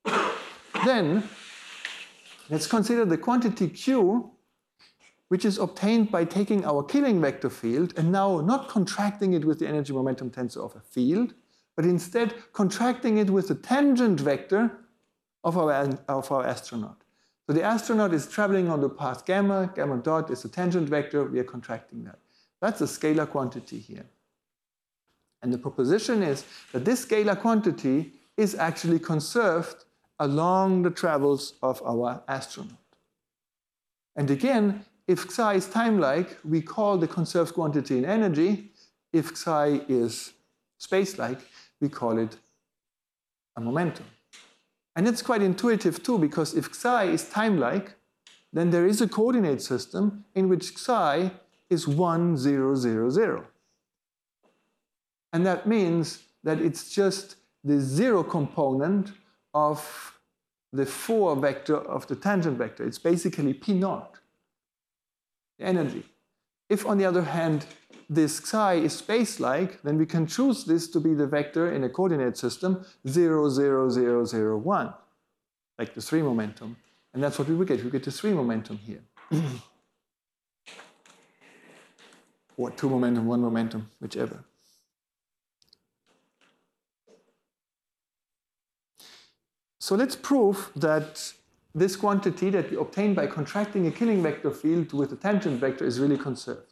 S1: Then, let's consider the quantity Q, which is obtained by taking our killing vector field and now not contracting it with the energy momentum tensor of a field, but instead contracting it with the tangent vector of our, of our astronaut. So the astronaut is traveling on the path gamma, gamma dot is a tangent vector, we are contracting that. That's a scalar quantity here. And the proposition is that this scalar quantity is actually conserved along the travels of our astronaut. And again, if psi is time-like, we call the conserved quantity in energy. If psi is space-like, we call it a momentum. And it's quite intuitive too, because if psi is time-like, then there is a coordinate system in which psi is one, zero, zero, zero. And that means that it's just the zero component of the four vector of the tangent vector. It's basically P naught, the energy. If, on the other hand, this psi is space-like, then we can choose this to be the vector in a coordinate system zero, zero, zero, zero, one, like the three momentum. And that's what we would get. We get the three momentum here. Or two momentum, one momentum, whichever. So let's prove that this quantity that we obtain by contracting a killing vector field with a tangent vector is really conserved.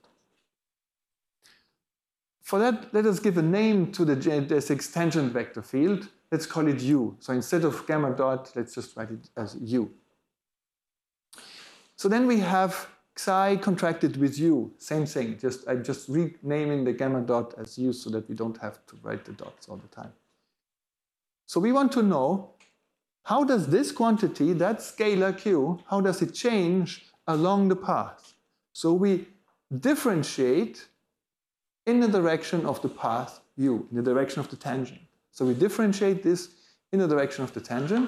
S1: For that, let us give a name to the geodesic tangent vector field. Let's call it U. So instead of gamma dot, let's just write it as U. So then we have psi contracted with U. Same thing. Just I'm just renaming the gamma dot as U so that we don't have to write the dots all the time. So we want to know, how does this quantity, that scalar Q, how does it change along the path? So we differentiate in the direction of the path U, in the direction of the tangent. So we differentiate this in the direction of the tangent.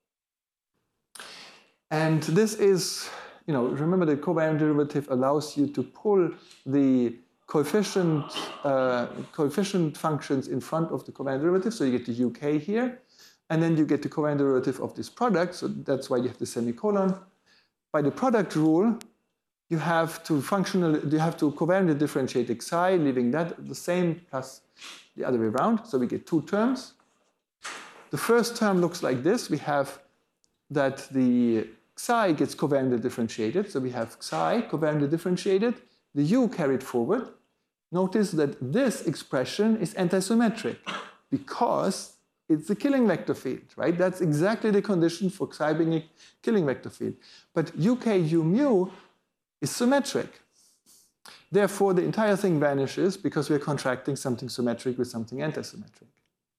S1: And this is, you know, remember the covariant derivative allows you to pull the coefficient, uh, coefficient functions in front of the covariant derivative. So you get the U K here. And then you get the covariant derivative of this product, so that's why you have the semicolon. By the product rule, you have to functional, you have to covariantly differentiate xi, leaving that the same plus the other way around. So we get two terms. The first term looks like this. We have that the xi gets covariantly differentiated. So we have xi covariantly differentiated, the u carried forward. Notice that this expression is antisymmetric because it's the killing vector field, right? That's exactly the condition for psi being a killing vector field. But uk u mu is symmetric. Therefore, the entire thing vanishes because we're contracting something symmetric with something antisymmetric.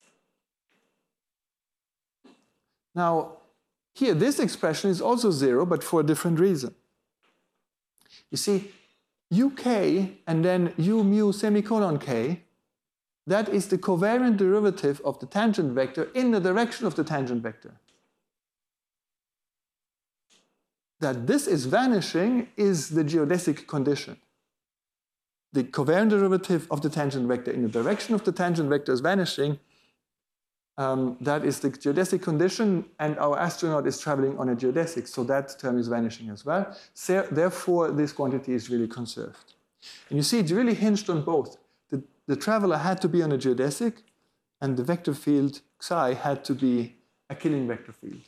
S1: Now, here, this expression is also zero, but for a different reason. You see, uk and then u mu semicolon k that is the covariant derivative of the tangent vector in the direction of the tangent vector. That this is vanishing is the geodesic condition. The covariant derivative of the tangent vector in the direction of the tangent vector is vanishing. Um, that is the geodesic condition, and our astronaut is traveling on a geodesic, so that term is vanishing as well. So, therefore, this quantity is really conserved. And you see, it's really hinged on both. The, the traveler had to be on a geodesic, and the vector field psi had to be a Killing vector field.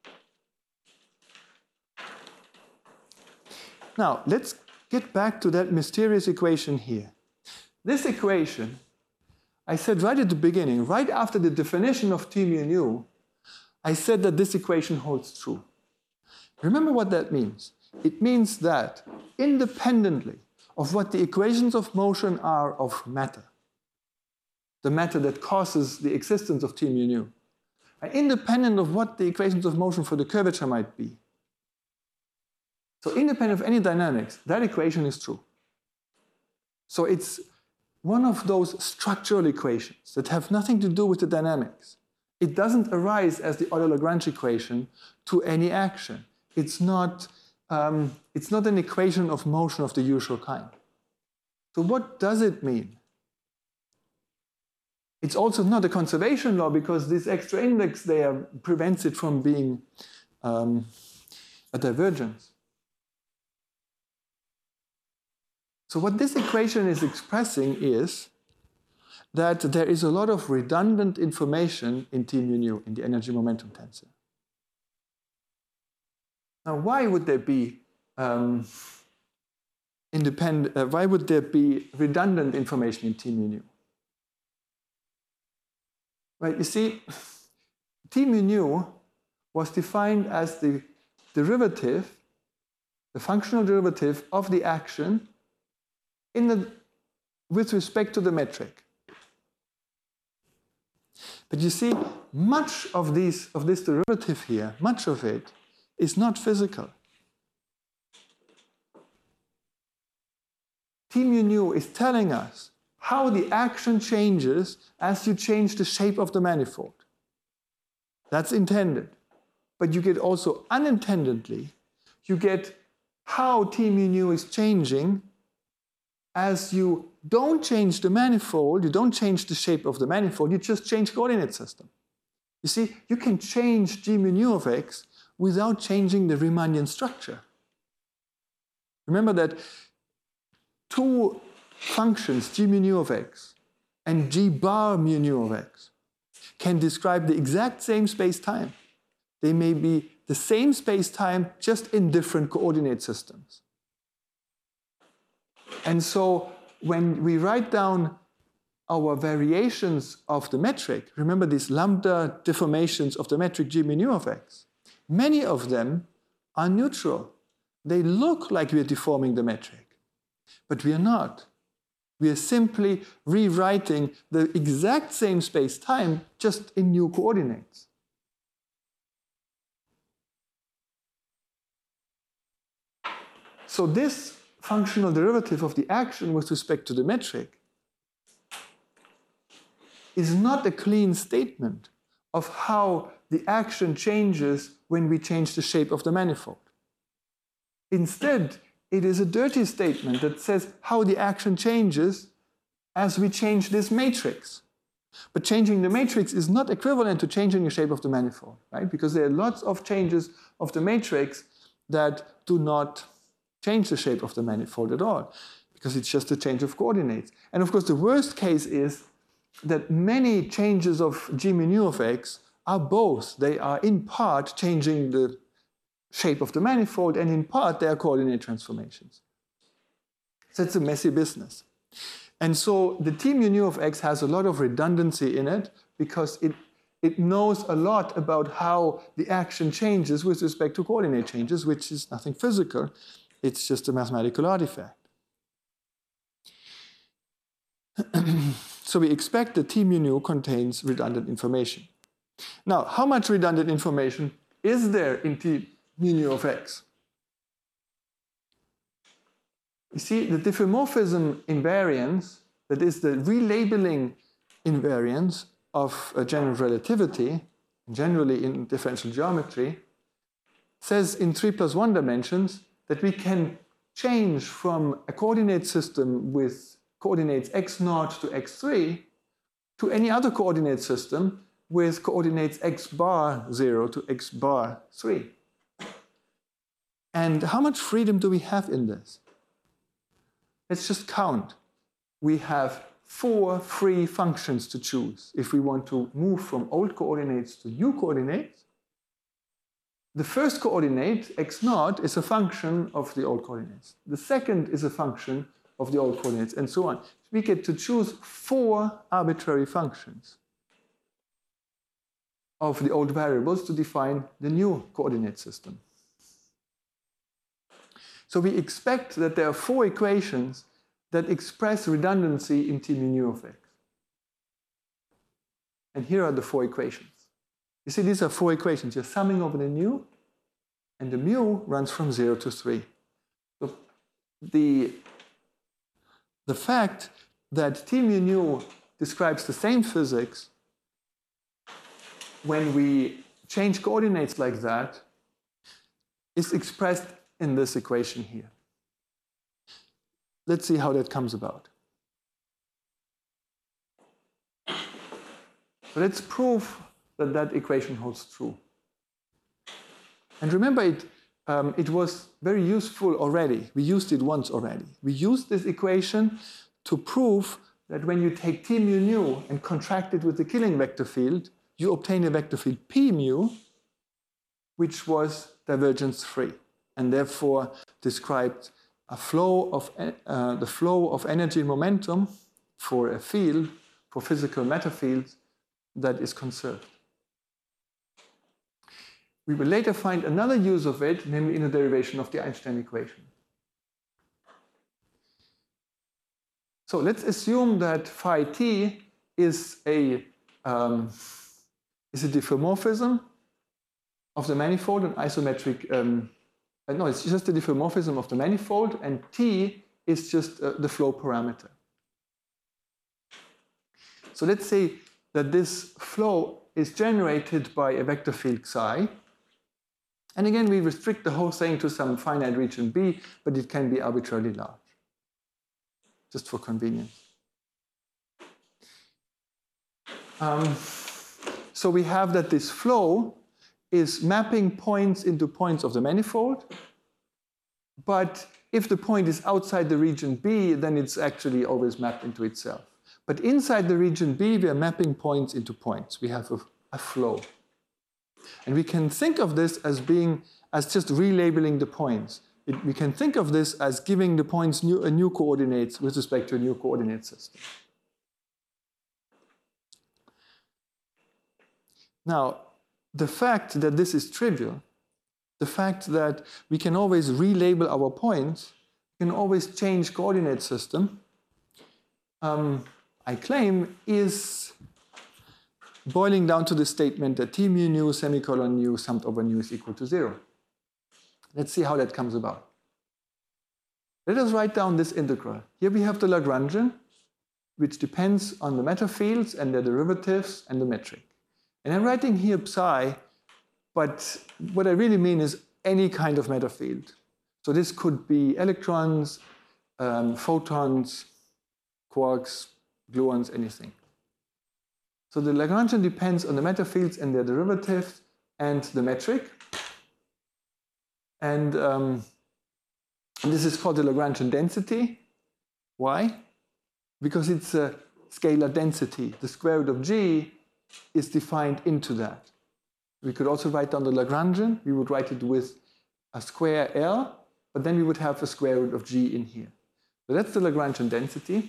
S1: Now, let's get back to that mysterious equation here. This equation, I said right at the beginning, right after the definition of T mu nu, I said that this equation holds true. Remember what that means. It means that independently of what the equations of motion are of matter, the matter that causes the existence of T mu nu, and independent of what the equations of motion for the curvature might be, so independent of any dynamics, that equation is true. So it's one of those structural equations that have nothing to do with the dynamics. It doesn't arise as the Euler-Lagrange equation to any action. It's not, um, it's not an equation of motion of the usual kind. So what does it mean? It's also not a conservation law because this extra index there prevents it from being um, a divergence. So what this equation is expressing is that there is a lot of redundant information in T mu nu, in the energy momentum tensor. Now, why would there be um, independent? Uh, why would there be redundant information in T mu nu? Right. You see, T mu nu was defined as the derivative, the functional derivative of the action in the, with respect to the metric. But you see, much of, these, of this derivative here, much of it, is not physical. T mu nu is telling us how the action changes as you change the shape of the manifold. That's intended. But you get also unintendedly, you get how T mu nu is changing as you don't change the manifold, you don't change the shape of the manifold, you just change coordinate system. You see, you can change G mu nu of x without changing the Riemannian structure. Remember that two functions, G mu nu of x and G bar mu nu of x, can describe the exact same space-time. They may be the same space-time, just in different coordinate systems. And so when we write down our variations of the metric, remember these lambda deformations of the metric G mu nu of x, many of them are neutral. They look like we're deforming the metric, but we are not. We are simply rewriting the exact same space-time just in new coordinates. So this functional derivative of the action with respect to the metric is not a clean statement of how the action changes when we change the shape of the manifold. Instead, it is a dirty statement that says how the action changes as we change this matrix. But changing the matrix is not equivalent to changing the shape of the manifold, right? Because there are lots of changes of the matrix that do not change the shape of the manifold at all, because it's just a change of coordinates. And of course, the worst case is that many changes of G mu nu of x are both. They are in part changing the shape of the manifold, and in part they are coordinate transformations. So it's a messy business. And so the T mu nu of x has a lot of redundancy in it because it, it knows a lot about how the action changes with respect to coordinate changes, which is nothing physical. It's just a mathematical artifact. So we expect that T mu nu contains redundant information. Now, how much redundant information is there in T mu nu of x? You see, the diffeomorphism invariance, that is the relabeling invariance of a general relativity, generally in differential geometry, says in three plus one dimensions that we can change from a coordinate system with coordinates x naught to x three to any other coordinate system with coordinates x bar zero to x bar three. And how much freedom do we have in this? Let's just count. We have four free functions to choose if we want to move from old coordinates to new coordinates. The first coordinate, x naught, is a function of the old coordinates. The second is a function of the old coordinates, and so on. We get to choose four arbitrary functions of the old variables to define the new coordinate system. So we expect that there are four equations that express redundancy in T mu nu of x. And here are the four equations. You see, these are four equations. You're summing over the nu, and the mu runs from zero to three. So the, the fact that T mu nu describes the same physics when we change coordinates like that is expressed in this equation here. Let's see how that comes about. So let's prove that that equation holds true. And remember, it, um, it was very useful already. We used it once already. We used this equation to prove that when you take T mu nu and contract it with the Killing vector field, you obtain a vector field P mu, which was divergence free, and therefore described a flow of, uh, the flow of energy and momentum for a field, for physical matter fields, that is conserved. We will later find another use of it, namely in the derivation of the Einstein equation. So let's assume that phi t is a, um, is a diffeomorphism of the manifold, an isometric, um, uh, no, it's just a diffeomorphism of the manifold, and t is just uh, the flow parameter. So let's say that this flow is generated by a vector field psi. And again, we restrict the whole thing to some finite region B, but it can be arbitrarily large, just for convenience. Um, so we have that this flow is mapping points into points of the manifold, but if the point is outside the region B, then it's actually always mapped into itself. But inside the region B, we are mapping points into points. We have a, a flow. And we can think of this as being, as just relabeling the points. It, we can think of this as giving the points new, a new coordinates with respect to a new coordinate system. Now, the fact that this is trivial, the fact that we can always relabel our points, we can always change coordinate system, um, I claim is boiling down to the statement that T mu nu semicolon nu summed over nu is equal to zero. Let's see how that comes about. Let us write down this integral. Here we have the Lagrangian, which depends on the matter fields and their derivatives and the metric. And I'm writing here psi, but what I really mean is any kind of matter field. So this could be electrons, um, photons, quarks, gluons, anything. So the Lagrangian depends on the matter fields and their derivatives and the metric. And um, this is called the Lagrangian density. Why? Because it's a scalar density. The square root of g is defined into that. We could also write down the Lagrangian. We would write it with a square L, but then we would have a square root of g in here. So that's the Lagrangian density.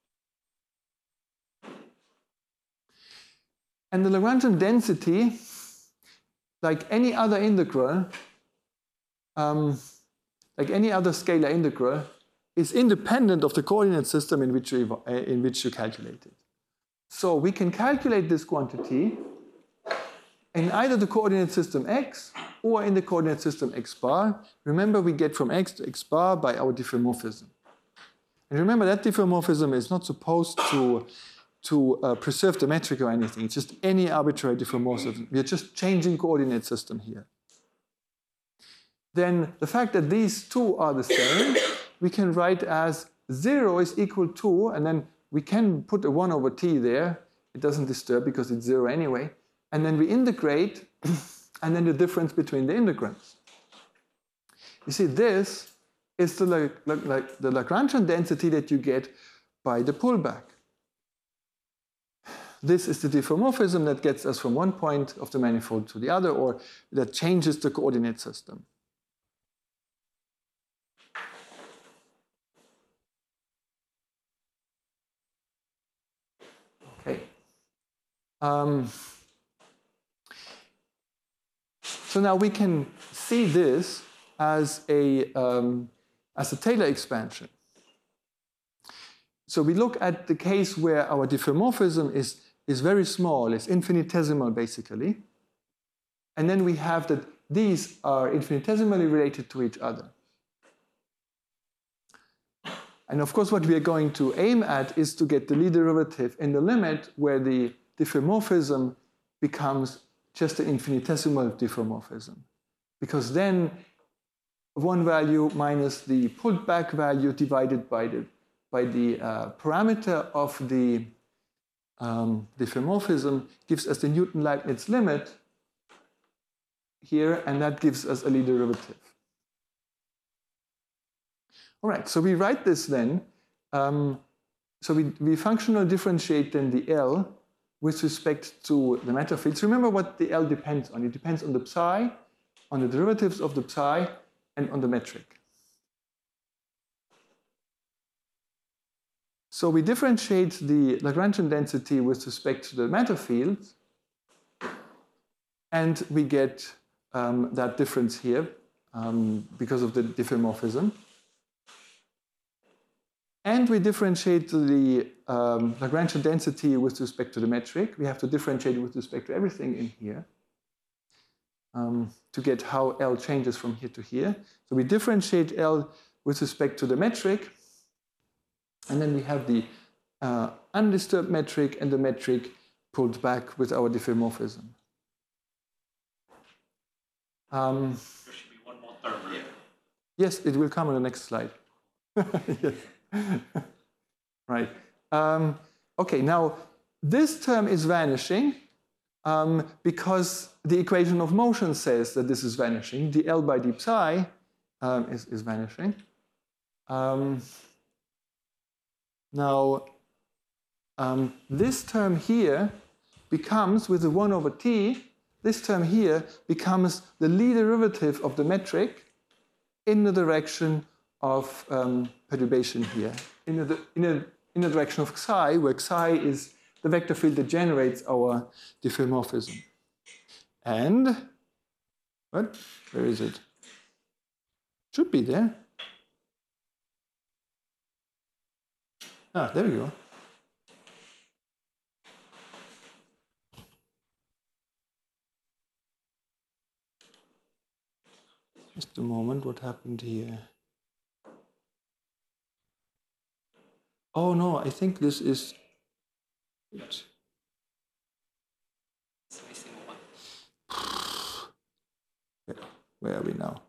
S1: And the Lagrangian density, like any other integral, um, like any other scalar integral, is independent of the coordinate system in which you, uh, in which you calculate it. So we can calculate this quantity in either the coordinate system x or in the coordinate system x bar. Remember, we get from x to x bar by our diffeomorphism. And remember, that diffeomorphism is not supposed to to uh, preserve the metric or anything. It's just any arbitrary diffeomorphism. We're just changing coordinate system here. Then the fact that these two are the same, we can write as zero is equal to, and then we can put a one over t there. It doesn't disturb because it's zero anyway. And then we integrate, and then the difference between the integrands. You see, this is the, like, like, the Lagrangian density that you get by the pullback. This is the diffeomorphism that gets us from one point of the manifold to the other, or that changes the coordinate system. Okay. Um, so now we can see this as a, um, as a Taylor expansion. So we look at the case where our diffeomorphism is, is very small, it's infinitesimal basically. And then we have that these are infinitesimally related to each other. And of course what we are going to aim at is to get the Lie derivative in the limit where the diffeomorphism becomes just an infinitesimal diffeomorphism. Because then one value minus the pulled back value divided by the by the uh, parameter of the um, diffeomorphism gives us the Newton-Leibniz limit here, and that gives us a Lie derivative. All right, so we write this then. Um, so we, we functional differentiate then the L with respect to the matter fields. Remember what the L depends on. It depends on the psi, on the derivatives of the psi, and on the metric. So we differentiate the Lagrangian density with respect to the matter fields, and we get um, that difference here um, because of the diffeomorphism. And we differentiate the um, Lagrangian density with respect to the metric. We have to differentiate it with respect to everything in here um, to get how L changes from here to here. So we differentiate L with respect to the metric. And then we have the uh, undisturbed metric and the metric pulled back with our diffeomorphism. Um,
S3: there should be one more term here.
S1: Yes, it will come on the next slide. Yes. Right. Um, okay, now this term is vanishing um, because the equation of motion says that this is vanishing. The L by d psi um, is, is vanishing. Um, Now, um, this term here becomes, with the one over t, this term here becomes the Lie derivative of the metric in the direction of um, perturbation here, in the, in, a, in the direction of psi, where psi is the vector field that generates our diffeomorphism. And, what? Where is it? Should be there. Ah, there we go. Just a moment, what happened here? Oh no, I think this is it. Where are we now?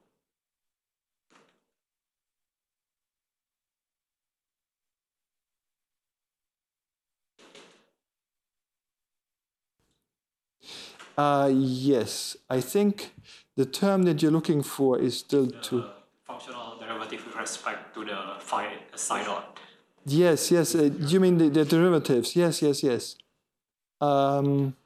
S1: Uh, yes, I think the term that you're looking for is still
S3: the
S1: to...
S3: functional derivative with respect to the phi psi dot.
S1: Yes, yes, uh, you mean the, the derivatives. Yes, yes, yes. Um,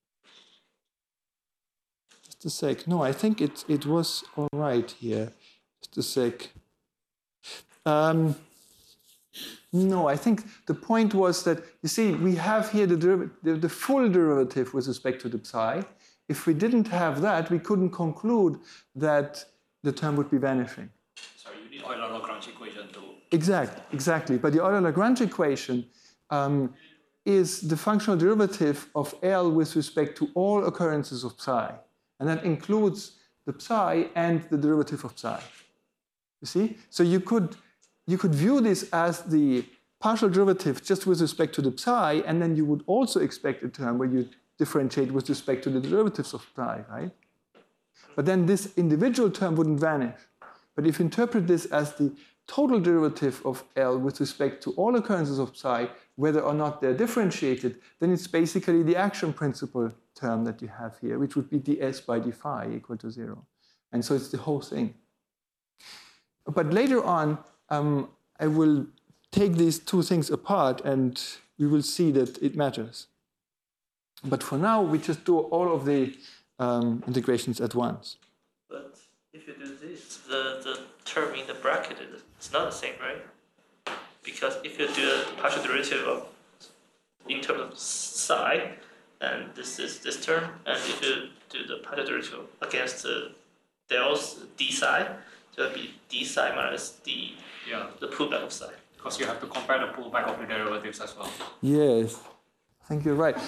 S1: just a sec. No, I think it, it was all right here. Just a sec. Um, no, I think the point was that, you see, we have here the, deriv the, the full derivative with respect to the psi. If we didn't have that, we couldn't conclude that the term would be vanishing.
S3: So you need Euler-Lagrange equation to...
S1: Exactly, exactly. But the Euler-Lagrange equation um, is the functional derivative of L with respect to all occurrences of psi. And that includes the psi and the derivative of psi. You see? So you could, you could view this as the partial derivative just with respect to the psi, and then you would also expect a term where you differentiate with respect to the derivatives of psi, right? But then this individual term wouldn't vanish. But if you interpret this as the total derivative of L with respect to all occurrences of psi, whether or not they're differentiated, then it's basically the action principle term that you have here, which would be ds by d phi equal to zero. And so it's the whole thing. But later on, um, I will take these two things apart and we will see that it matters. But for now, we just do all of the um, integrations at once.
S4: But if you do this, the, the term in the bracket is it's not the same, right? Because if you do a partial derivative of in terms of psi, and this is this term, and if you do the partial derivative against the del d psi, so it will be d psi minus d,
S3: Yeah,
S4: the pullback of psi.
S3: because you have to compare the pullback of the derivatives as well.
S1: Yes, I think you're right.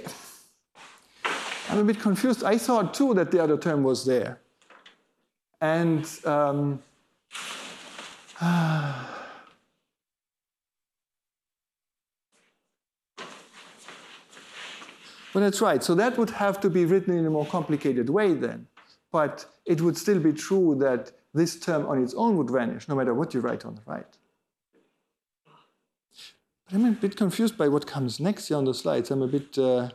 S1: I'm a bit confused. I thought too that the other term was there. And um, well, that's right. So that would have to be written in a more complicated way then. But it would still be true that this term on its own would vanish, no matter what you write on the right. But I'm a bit confused by what comes next here on the slides. I'm a bit uh,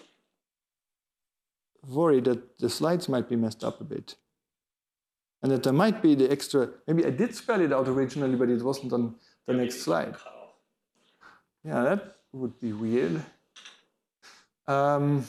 S1: worried that the slides might be messed up a bit. And that there might be the extra, maybe I did spell it out originally, but it wasn't on the
S4: Maybe
S1: next slide. Yeah, that would be weird. Um,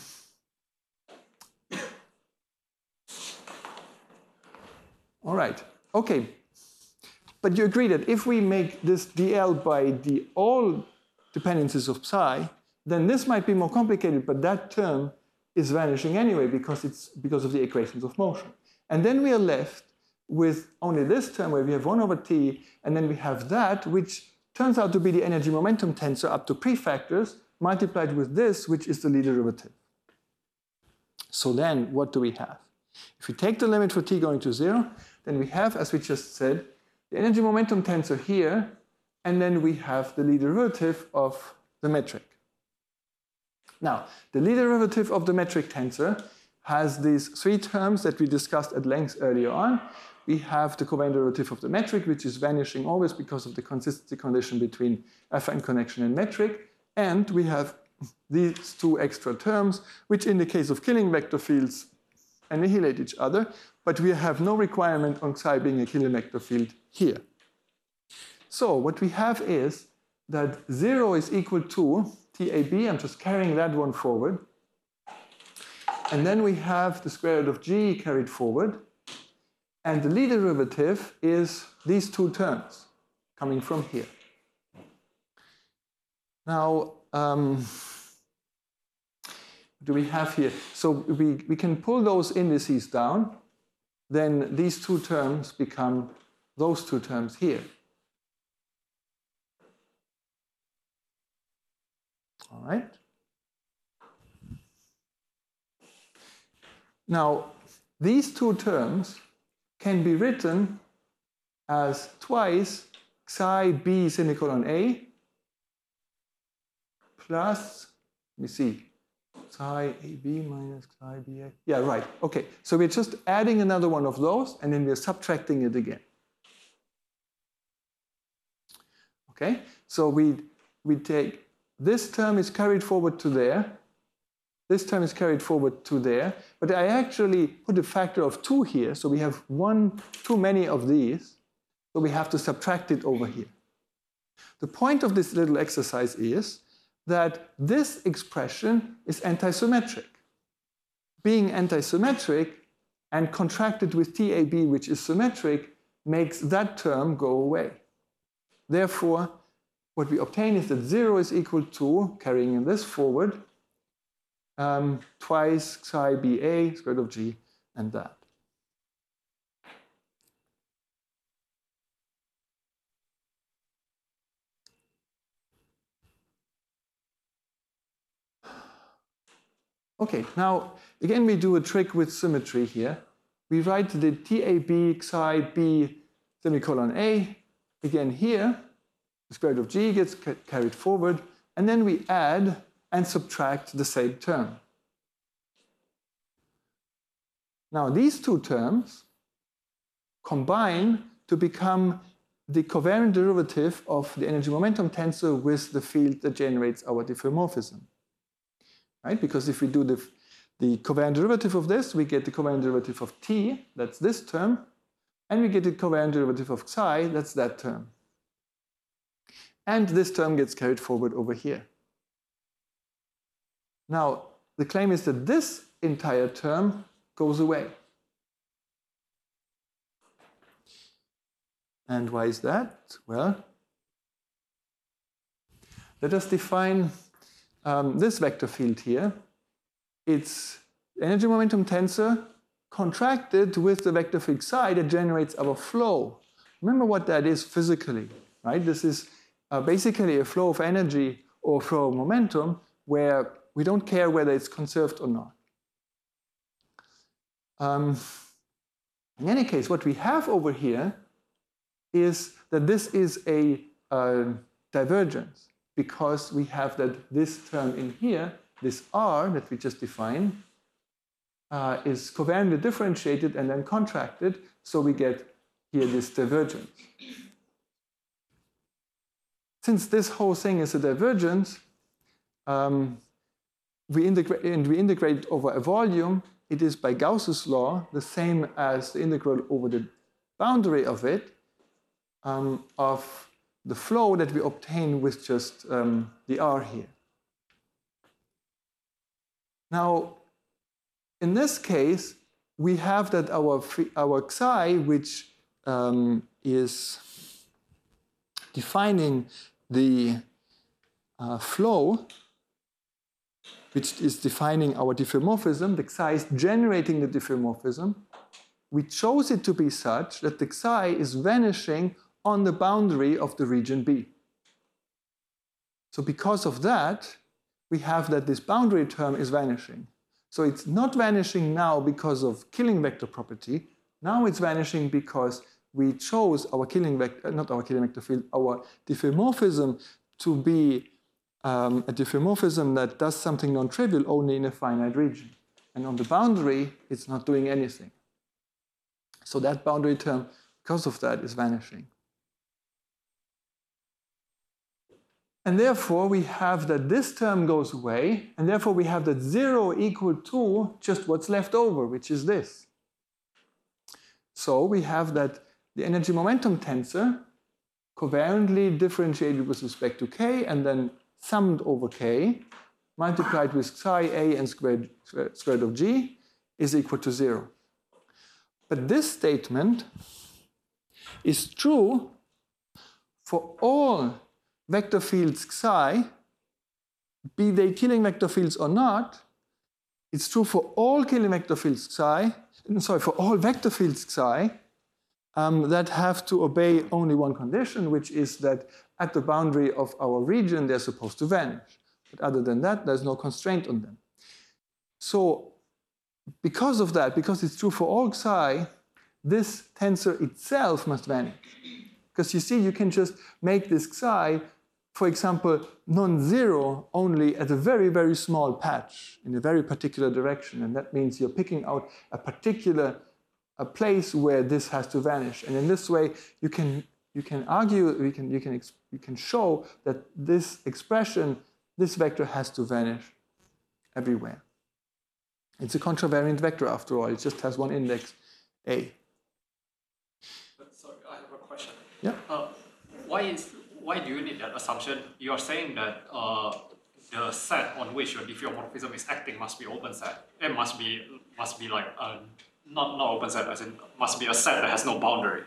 S1: all right, okay. But you agree that if we make this dl by the all dependencies of psi, then this might be more complicated, but that term is vanishing anyway because it's because of the equations of motion. And then we are left with only this term where we have one over t, and then we have that, which turns out to be the energy momentum tensor up to prefactors, multiplied with this, which is the Lie derivative. So then, what do we have? If we take the limit for t going to zero, then we have, as we just said, the energy momentum tensor here, and then we have the Lie derivative of the metric. Now, the Lie derivative of the metric tensor has these three terms that we discussed at length earlier on. We have the covariant derivative of the metric, which is vanishing always because of the consistency condition between affine connection and metric. And we have these two extra terms, which in the case of killing vector fields annihilate each other, but we have no requirement on psi being a killing vector field here. So what we have is that zero is equal to tab, I'm just carrying that one forward. And then we have the square root of g carried forward. And the Lie derivative is these two terms coming from here. Now, um, what do we have here? So we, we can pull those indices down. Then these two terms become those two terms here. All right. Now, these two terms can be written as twice psi b semicolon a plus, let me see, psi ab minus psi ba. Yeah, right. Okay. So we're just adding another one of those, and then we're subtracting it again. Okay. So we we take this term is carried forward to there. This term is carried forward to there, but I actually put a factor of two here, so we have one too many of these, so we have to subtract it over here. The point of this little exercise is that this expression is antisymmetric. Being antisymmetric and contracted with tab, which is symmetric, makes that term go away. Therefore, what we obtain is that zero is equal to, carrying this forward, Um, twice psi ba, square root of g, and that. Okay, now again we do a trick with symmetry here. We write the tab psi b semicolon a again here, the square root of g gets ca carried forward, and then we add and subtract the same term. Now these two terms combine to become the covariant derivative of the energy momentum tensor with the field that generates our diffeomorphism. Right? Because if we do the, the covariant derivative of this, we get the covariant derivative of t, that's this term, and we get the covariant derivative of psi, that's that term. And this term gets carried forward over here. Now, the claim is that this entire term goes away. And why is that? Well, let us define um, this vector field here. It's energy momentum tensor contracted with the vector field psi that generates our flow. Remember what that is physically, right? This is uh, basically a flow of energy or flow of momentum where we don't care whether it's conserved or not. Um, in any case, what we have over here is that this is a uh, divergence, because we have that this term in here, this r that we just defined, uh, is covariantly differentiated and then contracted, so we get here this divergence. Since this whole thing is a divergence, um, we integrate, and we integrate over a volume, it is by Gauss's law the same as the integral over the boundary of it, um, of the flow that we obtain with just um, the r here. Now, in this case, we have that our, our psi, which um, is defining the uh, flow, which is defining our diffeomorphism, the psi is generating the diffeomorphism. We chose it to be such that the psi is vanishing on the boundary of the region B. So because of that, we have that this boundary term is vanishing. So it's not vanishing now because of killing vector property. Now it's vanishing because we chose our killing vector, not our killing vector field, our diffeomorphism to be um, a diffeomorphism that does something non-trivial only in a finite region. And on the boundary, it's not doing anything. So that boundary term, because of that, is vanishing. And therefore, we have that this term goes away, and therefore we have that zero equal to just what's left over, which is this. So we have that the energy momentum tensor covariantly differentiated with respect to k, and then summed over k, multiplied with psi a and squared, squared of g, is equal to zero. But this statement is true for all vector fields psi, be they killing vector fields or not. It's true for all killing vector fields psi, sorry, for all vector fields psi um, that have to obey only one condition, which is that at the boundary of our region, they're supposed to vanish. But other than that, there's no constraint on them. So because of that, because it's true for all psi, this tensor itself must vanish. Because you see, you can just make this psi, for example, non-zero only at a very, very small patch in a very particular direction. And that means you're picking out a particular a place where this has to vanish. And in this way, you can, you can argue, you can, you, can, you can show that this expression, this vector has to vanish everywhere. It's a contravariant vector after all. It just has one index, A.
S3: But sorry, I have a question.
S1: Yeah.
S3: Uh, why is why do you need that assumption? You are saying that uh, the set on which your diffeomorphism is acting must be open set. It must be must be like a, not not open set, as in must be a set that has no boundary.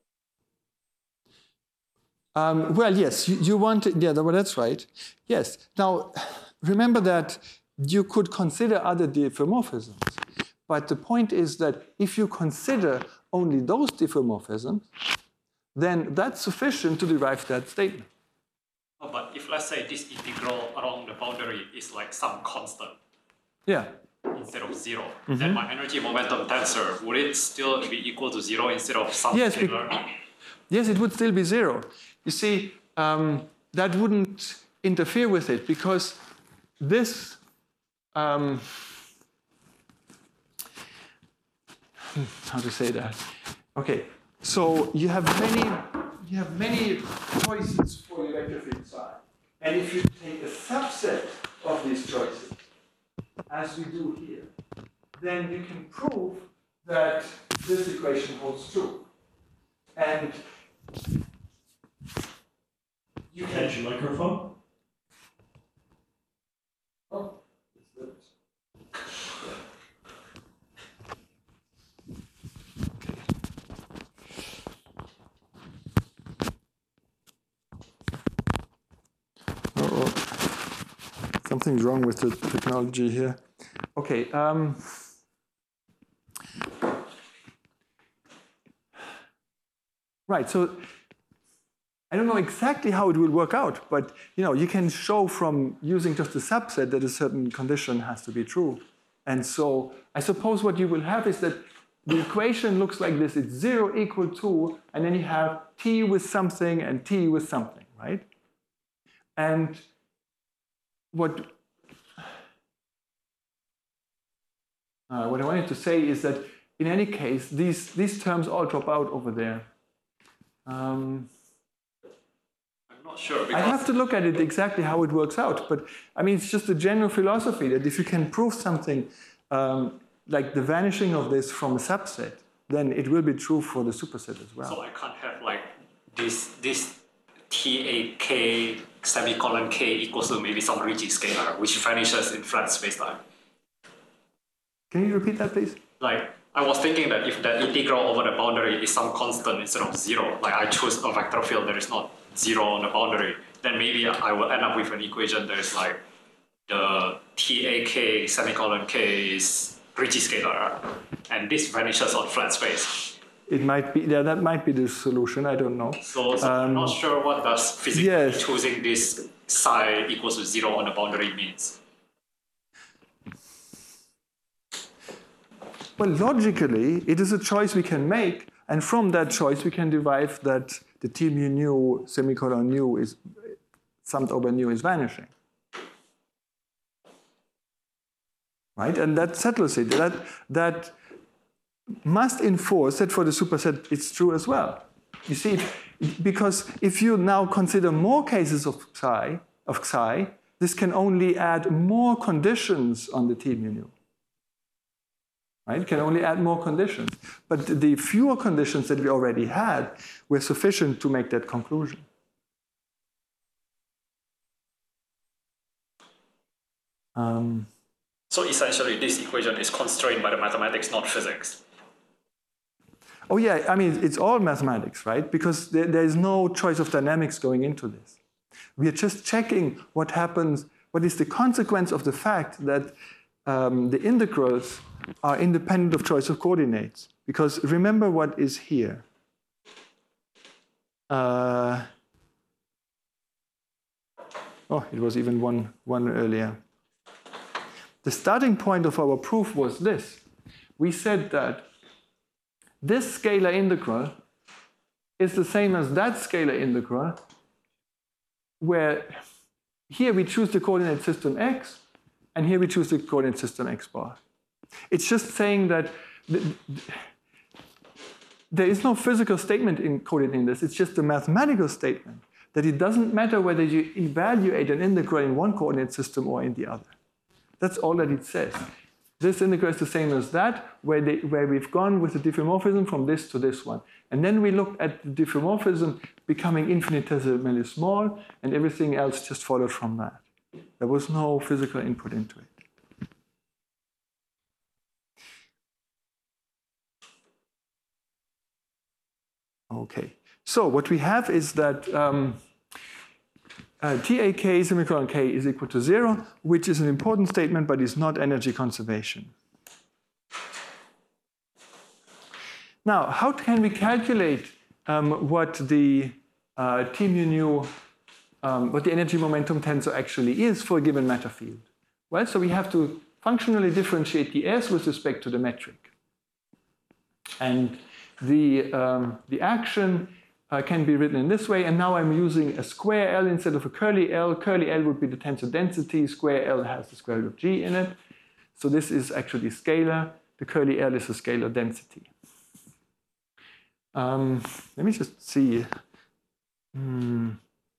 S1: Um, well, yes, you, you want it, yeah, well, that's right. Yes. Now, remember that you could consider other diffeomorphisms, but the point is that if you consider only those diffeomorphisms, then that's sufficient to derive that statement.
S3: Oh, but if let's say this integral along the boundary is like some constant,
S1: yeah,
S3: instead of zero,
S1: mm-hmm.
S3: then my energy momentum tensor, would it still be equal to zero instead of some
S1: yes,
S3: scalar?
S1: Yes, it would still be zero. You see, um, that wouldn't interfere with it, because this um, how to say that? Okay, so you have many you have many choices for your vector field psi, and if you take a subset of these choices, as we do here, then you can prove that this equation holds true. And you can
S5: Catch your microphone.
S1: Oh, it's good. Uh-oh. Something's wrong with the technology here. Okay. Um, right. So I don't know exactly how it will work out, but you know, you can show from using just a subset that a certain condition has to be true. And so I suppose what you will have is that the equation looks like this. It's zero equal to, and then you have t with something and t with something, right? And what, uh, what I wanted to say is that in any case, these, these terms all drop out over there. Um,
S3: Not sure.
S1: I have to look at it exactly how it works out, but I mean, it's just a general philosophy that if you can prove something um, like the vanishing of this from a subset, then it will be true for the superset as well.
S3: So I can't have like this this T A K semicolon K equals to maybe some Ricci scalar which vanishes in flat spacetime.
S1: Can you repeat that, please?
S3: Like I was thinking that if the integral over the boundary is some constant instead of zero, like I choose a vector field that is not zero on the boundary, then maybe I will end up with an equation that is like the T A K semicolon K is Ricci scalar, and this vanishes on flat space.
S1: It might be, yeah, that might be the solution, I don't know.
S3: So, so
S1: Um,
S3: I'm not sure what does physically
S1: yes.
S3: choosing this psi equals to zero on the boundary means.
S1: Well, logically, it is a choice we can make, and from that choice we can derive that the T mu nu semicolon nu is summed over nu is vanishing. Right? And that settles it. That, that must enforce that for the superset it's true as well. You see, because if you now consider more cases of psi, of psi, this can only add more conditions on the T mu nu. Right? Can only add more conditions. But the fewer conditions that we already had were sufficient to make that conclusion. Um,
S3: So essentially, this equation is constrained by the mathematics, not physics.
S1: oh yeah, I mean, it's all mathematics, right? Because there, there is no choice of dynamics going into this. We are just checking what happens, what is the consequence of the fact that um, the integrals are independent of choice of coordinates. Because remember what is here. Uh, oh, it was even one, one earlier. The starting point of our proof was this. We said that this scalar integral is the same as that scalar integral, where here we choose the coordinate system x, and here we choose the coordinate system x bar. It's just saying that th there is no physical statement encoded in this. It's just a mathematical statement that it doesn't matter whether you evaluate an integral in one coordinate system or in the other. That's all that it says. This integral is the same as that, where, they, where we've gone with the diffeomorphism from this to this one. And then we looked at the diffeomorphism becoming infinitesimally small, and everything else just followed from that. There was no physical input into it. Okay, so what we have is that um, Uh, T A K semicolon K is equal to zero, which is an important statement, but is not energy conservation. Now, how can we calculate um, what the uh, T mu nu, um, what the energy momentum tensor actually is for a given matter field? Well, so we have to functionally differentiate the S with respect to the metric. And the, um, the action uh, can be written in this way, and now I'm using a square L instead of a curly L. Curly L would be the tensor density, square L has the square root of G in it. So this is actually scalar. The curly L is a scalar density. Um, let me just see. Hmm.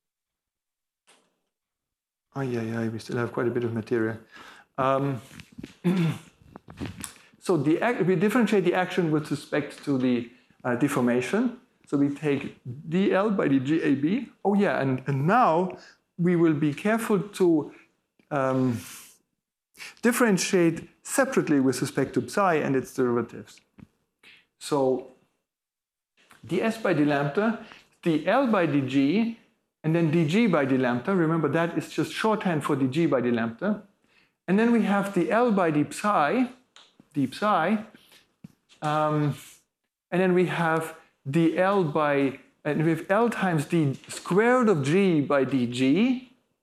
S1: Oh, yeah, yeah, we still have quite a bit of material. Um, so the, we differentiate the action with respect to the uh, deformation. So we take dl by the G A B. Oh, yeah, and, and now we will be careful to um, differentiate separately with respect to psi and its derivatives. So ds by d lambda, dl by dg, and then dg by d lambda. Remember, that is just shorthand for dg by d lambda. And then we have dl by d psi, d psi, um, and then we have dl by, and we have L times d square root of g by dg,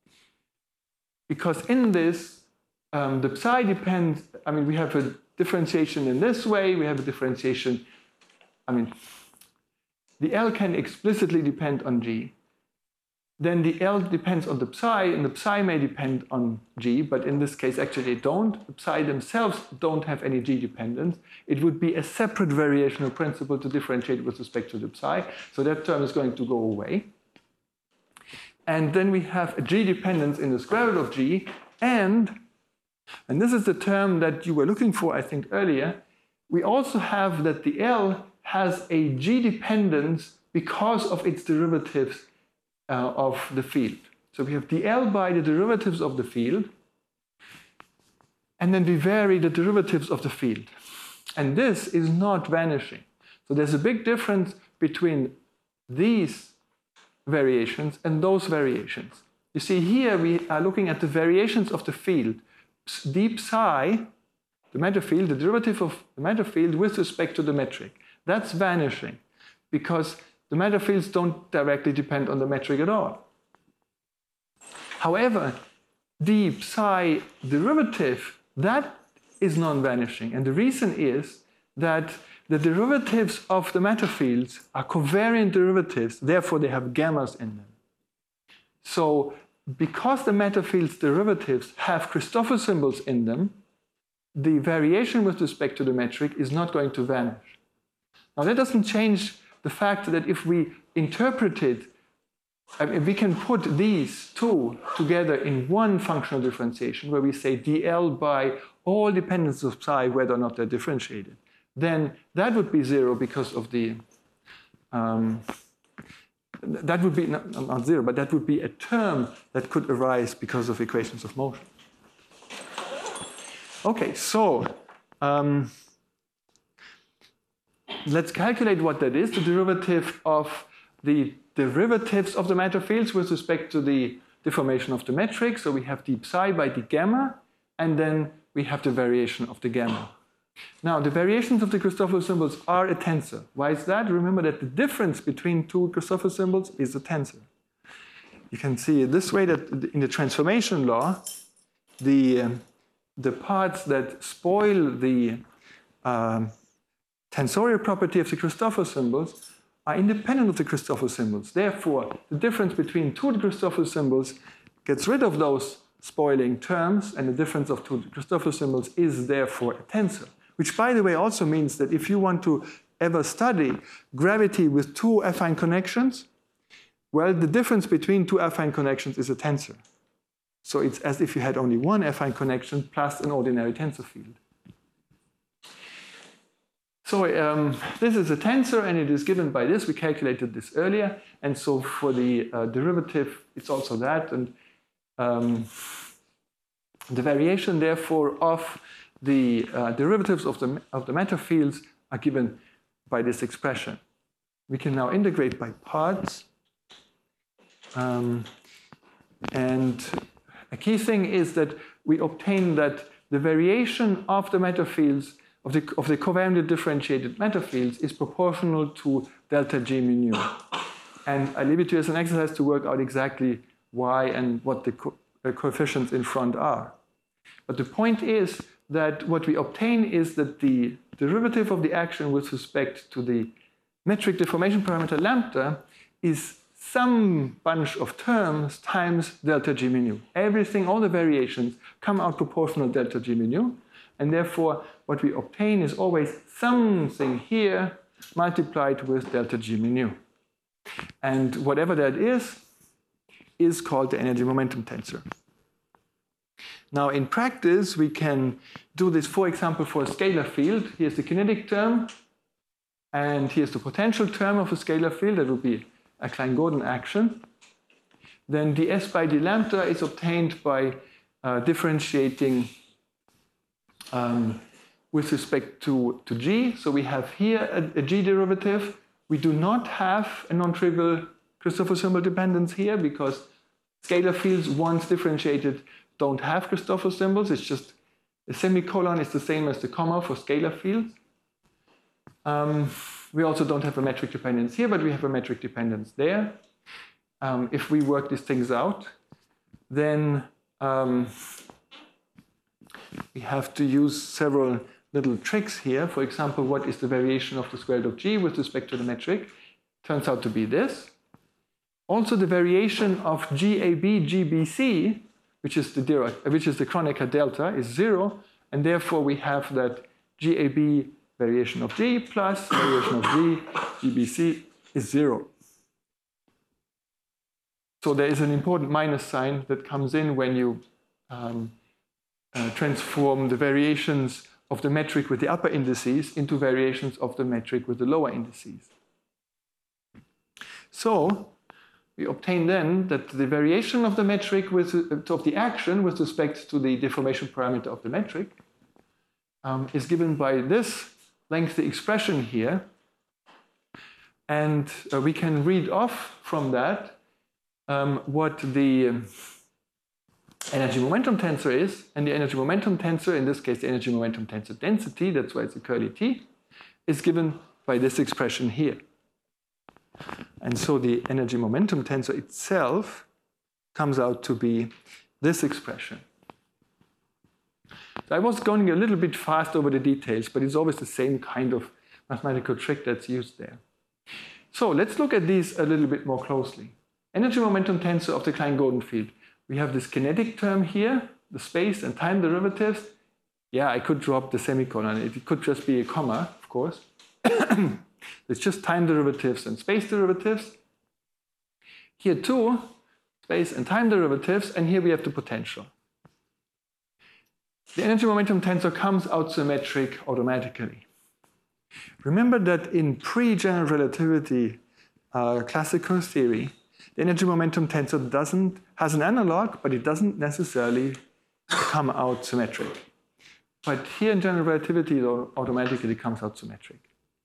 S1: because in this, um, the psi depends, I mean, we have a differentiation in this way, we have a differentiation, I mean, the L can explicitly depend on g. Then the L depends on the psi, and the psi may depend on g, but in this case, actually they don't. The psi themselves don't have any g dependence. It would be a separate variational principle to differentiate with respect to the psi, so that term is going to go away. And then we have a g dependence in the square root of g, and, and this is the term that you were looking for, I think, earlier, we also have that the L has a g dependence because of its derivatives Uh, of the field. So we have dl by the derivatives of the field, and then we vary the derivatives of the field. And this is not vanishing. So there's a big difference between these variations and those variations. You see, here we are looking at the variations of the field. D psi, the matter field, the derivative of the matter field with respect to the metric. That's vanishing because the matter fields don't directly depend on the metric at all. However, the psi derivative, that is non-vanishing. And the reason is that the derivatives of the matter fields are covariant derivatives, therefore they have gammas in them. So because the matter fields derivatives have Christoffel symbols in them, the variation with respect to the metric is not going to vanish. Now that doesn't change the fact that if we interpret it, I mean, we can put these two together in one functional differentiation where we say dl by all dependencies of psi, whether or not they're differentiated. Then that would be zero because of the, um, that would be, not, not zero, but that would be a term that could arise because of equations of motion. Okay, so, um, let's calculate what that is, the derivative of the derivatives of the matter fields with respect to the deformation of the metric. So we have d psi by d gamma, and then we have the variation of the gamma. Now, the variations of the Christoffel symbols are a tensor. Why is that? Remember that the difference between two Christoffel symbols is a tensor. You can see it this way, that in the transformation law, the, um, the parts that spoil the um, tensorial property of the Christoffel symbols are independent of the Christoffel symbols. Therefore, the difference between two Christoffel symbols gets rid of those spoiling terms, and the difference of two Christoffel symbols is therefore a tensor. Which, by the way, also means that if you want to ever study gravity with two affine connections, well, the difference between two affine connections is a tensor. So it's as if you had only one affine connection plus an ordinary tensor field. So um, this is a tensor, and it is given by this. We calculated this earlier. And so for the uh, derivative, it's also that. And um, the variation, therefore, of the uh, derivatives of the, of the matter fields are given by this expression. We can now integrate by parts. Um, and a key thing is that we obtain that the variation of the matter fields Of the, of the covariantly differentiated matter fields is proportional to delta G mu nu. And I leave it to you as an exercise to work out exactly why and what the co uh, coefficients in front are. But the point is that what we obtain is that the derivative of the action with respect to the metric deformation parameter lambda is some bunch of terms times delta G mu nu. Everything, all the variations come out proportional delta G mu nu, and therefore what we obtain is always something here multiplied with delta G mu nu. And whatever that is, is called the energy momentum tensor. Now in practice, we can do this, for example, for a scalar field. Here's the kinetic term, and here's the potential term of a scalar field. That would be a Klein-Gordon action. Then ds by d lambda is obtained by uh, differentiating um, with respect to, to g. So we have here a, a g derivative. We do not have a non-trivial Christoffel symbol dependence here because scalar fields, once differentiated, don't have Christoffel symbols. It's just the semicolon is the same as the comma for scalar fields. Um, we also don't have a metric dependence here, but we have a metric dependence there. Um, if we work these things out, then um, we have to use several little tricks here. For example, what is the variation of the square root of g with respect to the metric? Turns out to be this. Also, the variation of G A B G B C, which is the Dirac, which is the Kronecker delta, is zero, and therefore we have that G A B variation of G plus variation of G, G B C is zero. So there is an important minus sign that comes in when you um, uh, transform the variations of the metric with the upper indices into variations of the metric with the lower indices. So we obtain then that the variation of the metric with, uh, of the action with respect to the deformation parameter of the metric um, is given by this lengthy expression here. And uh, we can read off from that um, what the um, energy momentum tensor is. And the energy momentum tensor, in this case the energy momentum tensor density, that's why it's a curly T, is given by this expression here. And so the energy momentum tensor itself comes out to be this expression. So I was going a little bit fast over the details, but it's always the same kind of mathematical trick that's used there. So let's look at these a little bit more closely. Energy momentum tensor of the Klein-Gordon field. We have this kinetic term here, the space and time derivatives. Yeah, I could drop the semicolon. It could just be a comma, of course. It's just time derivatives and space derivatives. Here too, space and time derivatives, and here we have the potential. The energy momentum tensor comes out symmetric automatically. Remember that in pre-general relativity uh, classical theory, the energy momentum tensor doesn't, has an analog, but it doesn't necessarily come out symmetric. But here in general relativity, it automatically comes out symmetric.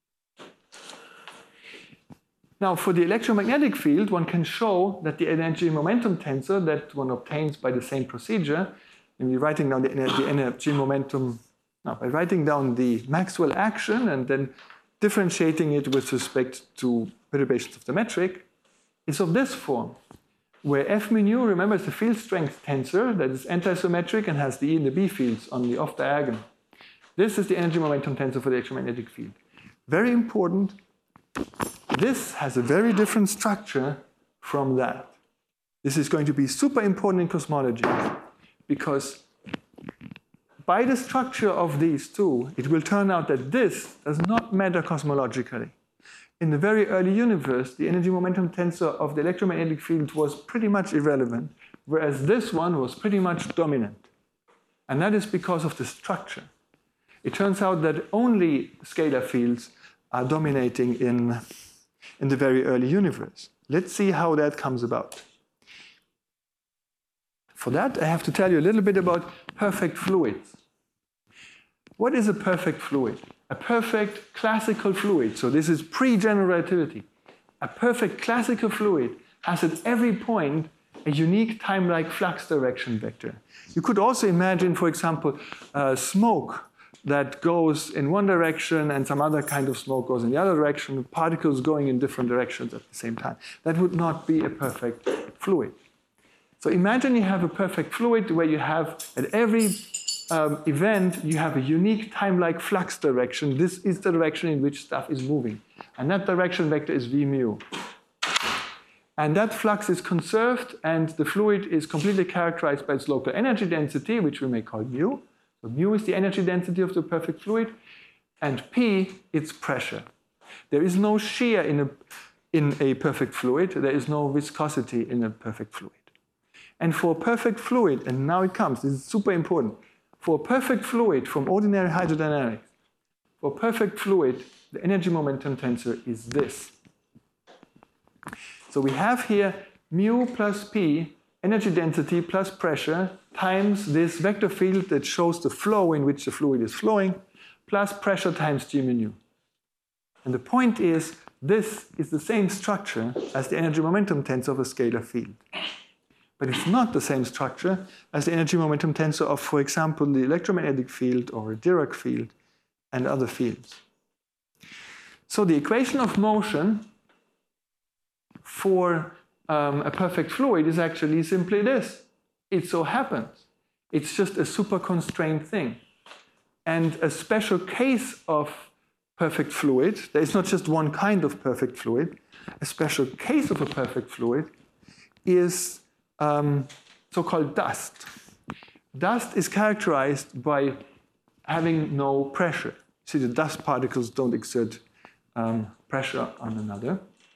S1: Now, for the electromagnetic field, one can show that the energy momentum tensor that one obtains by the same procedure, and we're writing down the, the energy momentum, no, by writing down the Maxwell action and then differentiating it with respect to perturbations of the metric, is of this form, where F mu nu, remember, is the field strength tensor that is antisymmetric and has the E and the B fields on the off diagonal. This is the energy momentum tensor for the electromagnetic field. Very important. This has a very different structure from that. This is going to be super important in cosmology because by the structure of these two, it will turn out that this does not matter cosmologically. In the very early universe, the energy momentum tensor of the electromagnetic field was pretty much irrelevant, whereas this one was pretty much dominant. And that is because of the structure. It turns out that only scalar fields are dominating in, in the very early universe. Let's see how that comes about. For that, I have to tell you a little bit about perfect fluids. What is a perfect fluid? A perfect classical fluid, so this is pre-general relativity. A perfect classical fluid has at every point a unique time-like flux direction vector. You could also imagine, for example, uh, smoke that goes in one direction and some other kind of smoke goes in the other direction, particles going in different directions at the same time. That would not be a perfect fluid. So imagine you have a perfect fluid where you have at every um, event, you have a unique time-like flux direction. This is the direction in which stuff is moving. And that direction vector is v mu. And that flux is conserved, and the fluid is completely characterized by its local energy density, which we may call mu. So mu is the energy density of the perfect fluid, and P, its pressure. There is no shear in a, in a perfect fluid. There is no viscosity in a perfect fluid. And for a perfect fluid, and now it comes, this is super important. For a perfect fluid from ordinary hydrodynamics, for a perfect fluid, the energy momentum tensor is this. So we have here mu plus P, energy density plus pressure, times this vector field that shows the flow in which the fluid is flowing, plus pressure times g mu nu. And the point is, this is the same structure as the energy momentum tensor of a scalar field. But it's not the same structure as the energy momentum tensor of, for example, the electromagnetic field or a Dirac field and other fields. So the equation of motion for um, a perfect fluid is actually simply this. It so happens. It's just a super constrained thing. And a special case of perfect fluid, there is not just one kind of perfect fluid, a special case of a perfect fluid is um, so-called dust. Dust is characterized by having no pressure. See, the dust particles don't exert um, pressure on another.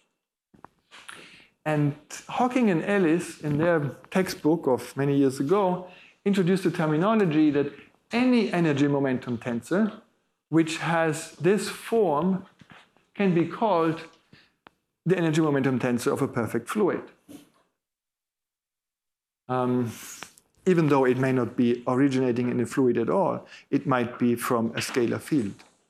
S1: And Hawking and Ellis, in their textbook of many years ago, introduced the terminology that any energy momentum tensor which has this form can be called the energy momentum tensor of a perfect fluid. Um, even though it may not be originating in a fluid at all, it might be from a scalar field.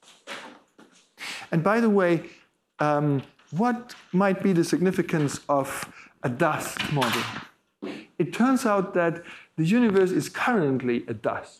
S1: And by the way, um, what might be the significance of a dust model? It turns out that the universe is currently a dust.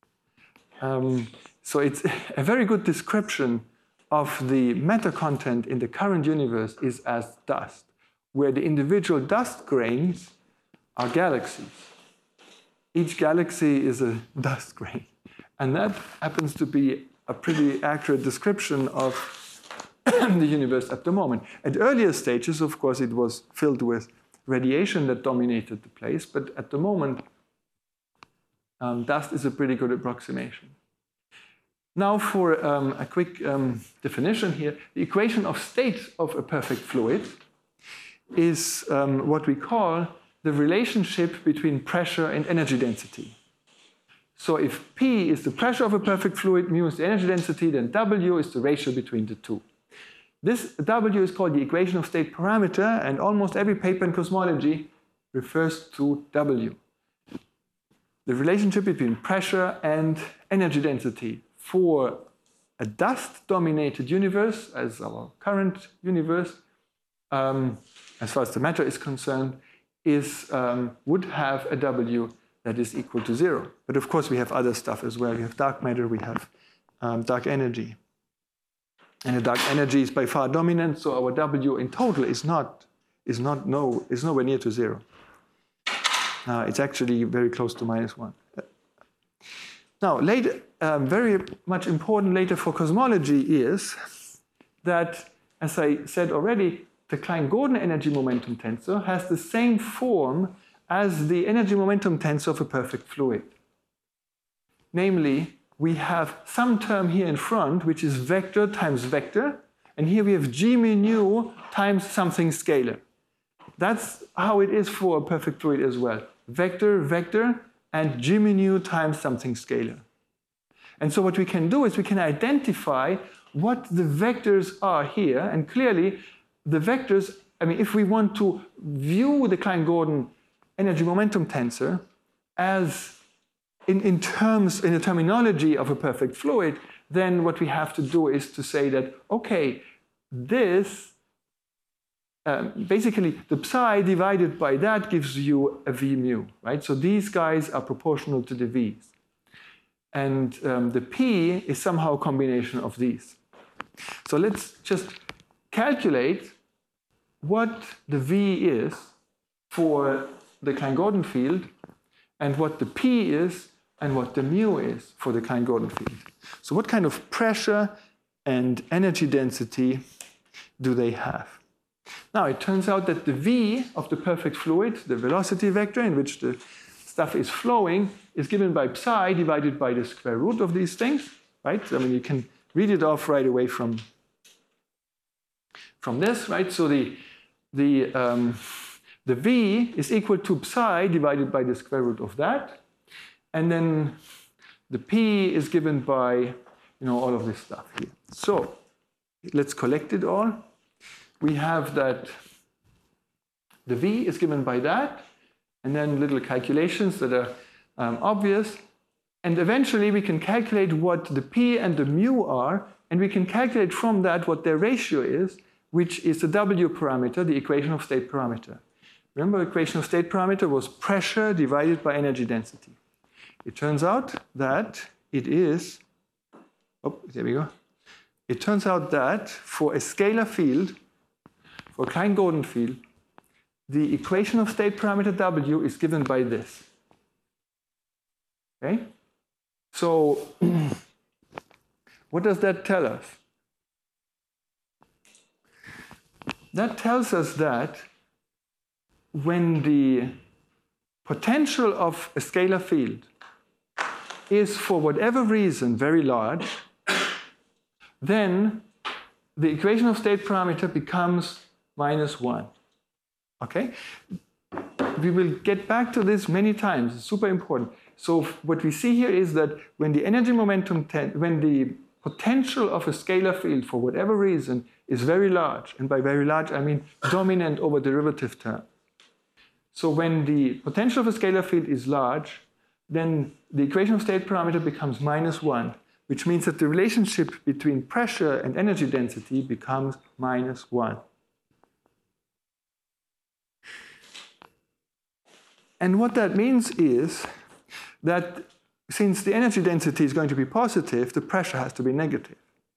S1: Um, so it's a very good description of the matter content in the current universe is as dust, where the individual dust grains are galaxies. Each galaxy is a dust grain. And that happens to be a pretty accurate description of the universe at the moment. At earlier stages, of course, it was filled with radiation that dominated the place, but at the moment, um, dust is a pretty good approximation. Now for um, a quick um, definition here, the equation of state of a perfect fluid is um, what we call the relationship between pressure and energy density. So if P is the pressure of a perfect fluid, mu is the energy density, then W is the ratio between the two. This W is called the equation of state parameter, and almost every paper in cosmology refers to W. The relationship between pressure and energy density for a dust-dominated universe, as our current universe, um, as far as the matter is concerned, is, um, would have a W that is equal to zero. But of course, we have other stuff as well. We have dark matter, we have um, dark energy. And the dark energy is by far dominant, so our W in total is not, is not no, is nowhere near to zero. Uh, it's actually very close to minus one. Now, later, um, very much important later for cosmology is that, as I said already, the Klein-Gordon energy momentum tensor has the same form as the energy momentum tensor of a perfect fluid. Namely, we have some term here in front, which is vector times vector, and here we have g mu nu times something scalar. That's how it is for a perfect fluid as well. Vector, vector, and g mu nu times something scalar. And so what we can do is we can identify what the vectors are here, and clearly the vectors, I mean, if we want to view the Klein-Gordon energy momentum tensor as in, in terms, in the terminology of a perfect fluid, then what we have to do is to say that, okay, this, um, basically the psi divided by that gives you a v mu, right? So these guys are proportional to the v's. And um, the p is somehow a combination of these. So let's just calculate what the v is for the Klein-Gordon field and what the p is and what the mu is for the Klein-Gordon field. So what kind of pressure and energy density do they have? Now, it turns out that the V of the perfect fluid, the velocity vector in which the stuff is flowing, is given by psi divided by the square root of these things, right? I mean, you can read it off right away from, from this, right? So the, the, um, the V is equal to psi divided by the square root of that. And then the P is given by, you know, all of this stuff here. So let's collect it all. We have that the V is given by that, and then little calculations that are um, obvious. And eventually we can calculate what the P and the mu are, and we can calculate from that what their ratio is, which is the W parameter, the equation of state parameter. Remember, the equation of state parameter was pressure divided by energy density. It turns out that it is, oh, there we go. It turns out that for a scalar field, for a Klein-Gordon field, the equation of state parameter W is given by this. Okay? So, what does that tell us? That tells us that when the potential of a scalar field is, for whatever reason, very large, then the equation of state parameter becomes minus one. Okay? We will get back to this many times. It's super important. So what we see here is that when the energy momentum, when the potential of a scalar field, for whatever reason, is very large, and by very large I mean dominant over derivative term. So when the potential of a scalar field is large, then the equation of state parameter becomes minus one, which means that the relationship between pressure and energy density becomes minus one. And what that means is that since the energy density is going to be positive, the pressure has to be negative.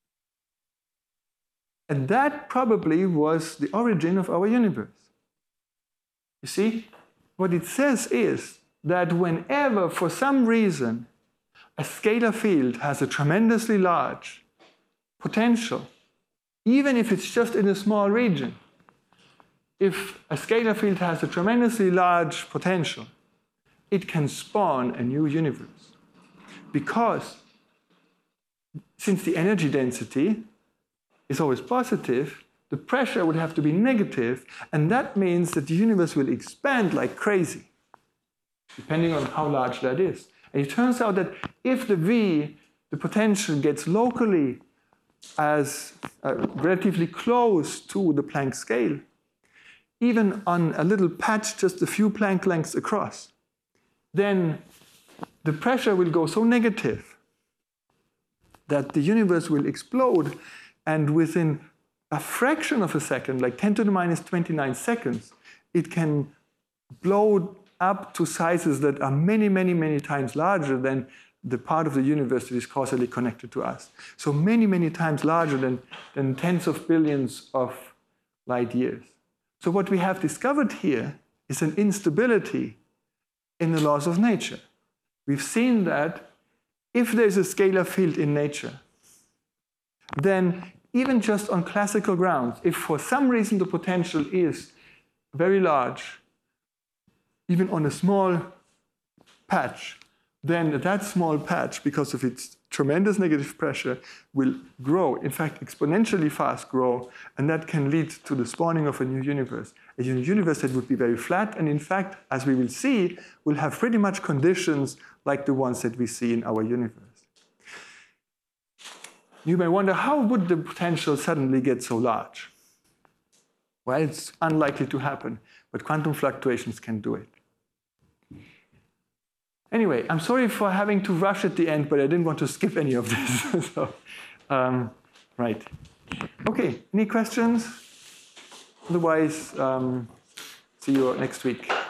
S1: And that probably was the origin of our universe. You see, what it says is that whenever, for some reason, a scalar field has a tremendously large potential, even if it's just in a small region, if a scalar field has a tremendously large potential, it can spawn a new universe. Because since the energy density is always positive, the pressure would have to be negative, and that means that the universe will expand like crazy, depending on how large that is. And it turns out that if the V, the potential, gets locally as uh, relatively close to the Planck scale, even on a little patch just a few Planck lengths across, then the pressure will go so negative that the universe will explode, and within a fraction of a second, like ten to the minus twenty-nine seconds, it can blow up to sizes that are many, many, many times larger than the part of the universe that is causally connected to us. So many, many times larger than, than tens of billions of light years. So what we have discovered here is an instability in the laws of nature. We've seen that if there's a scalar field in nature, then even just on classical grounds, if for some reason the potential is very large, even on a small patch, then that small patch, because of its tremendous negative pressure, will grow, in fact, exponentially fast grow, and that can lead to the spawning of a new universe. A new universe that would be very flat, and in fact, as we will see, will have pretty much conditions like the ones that we see in our universe. You may wonder, how would the potential suddenly get so large? Well, it's unlikely to happen, but quantum fluctuations can do it. Anyway, I'm sorry for having to rush at the end, but I didn't want to skip any of this. so, um, right. Okay, any questions? Otherwise, um, see you next week.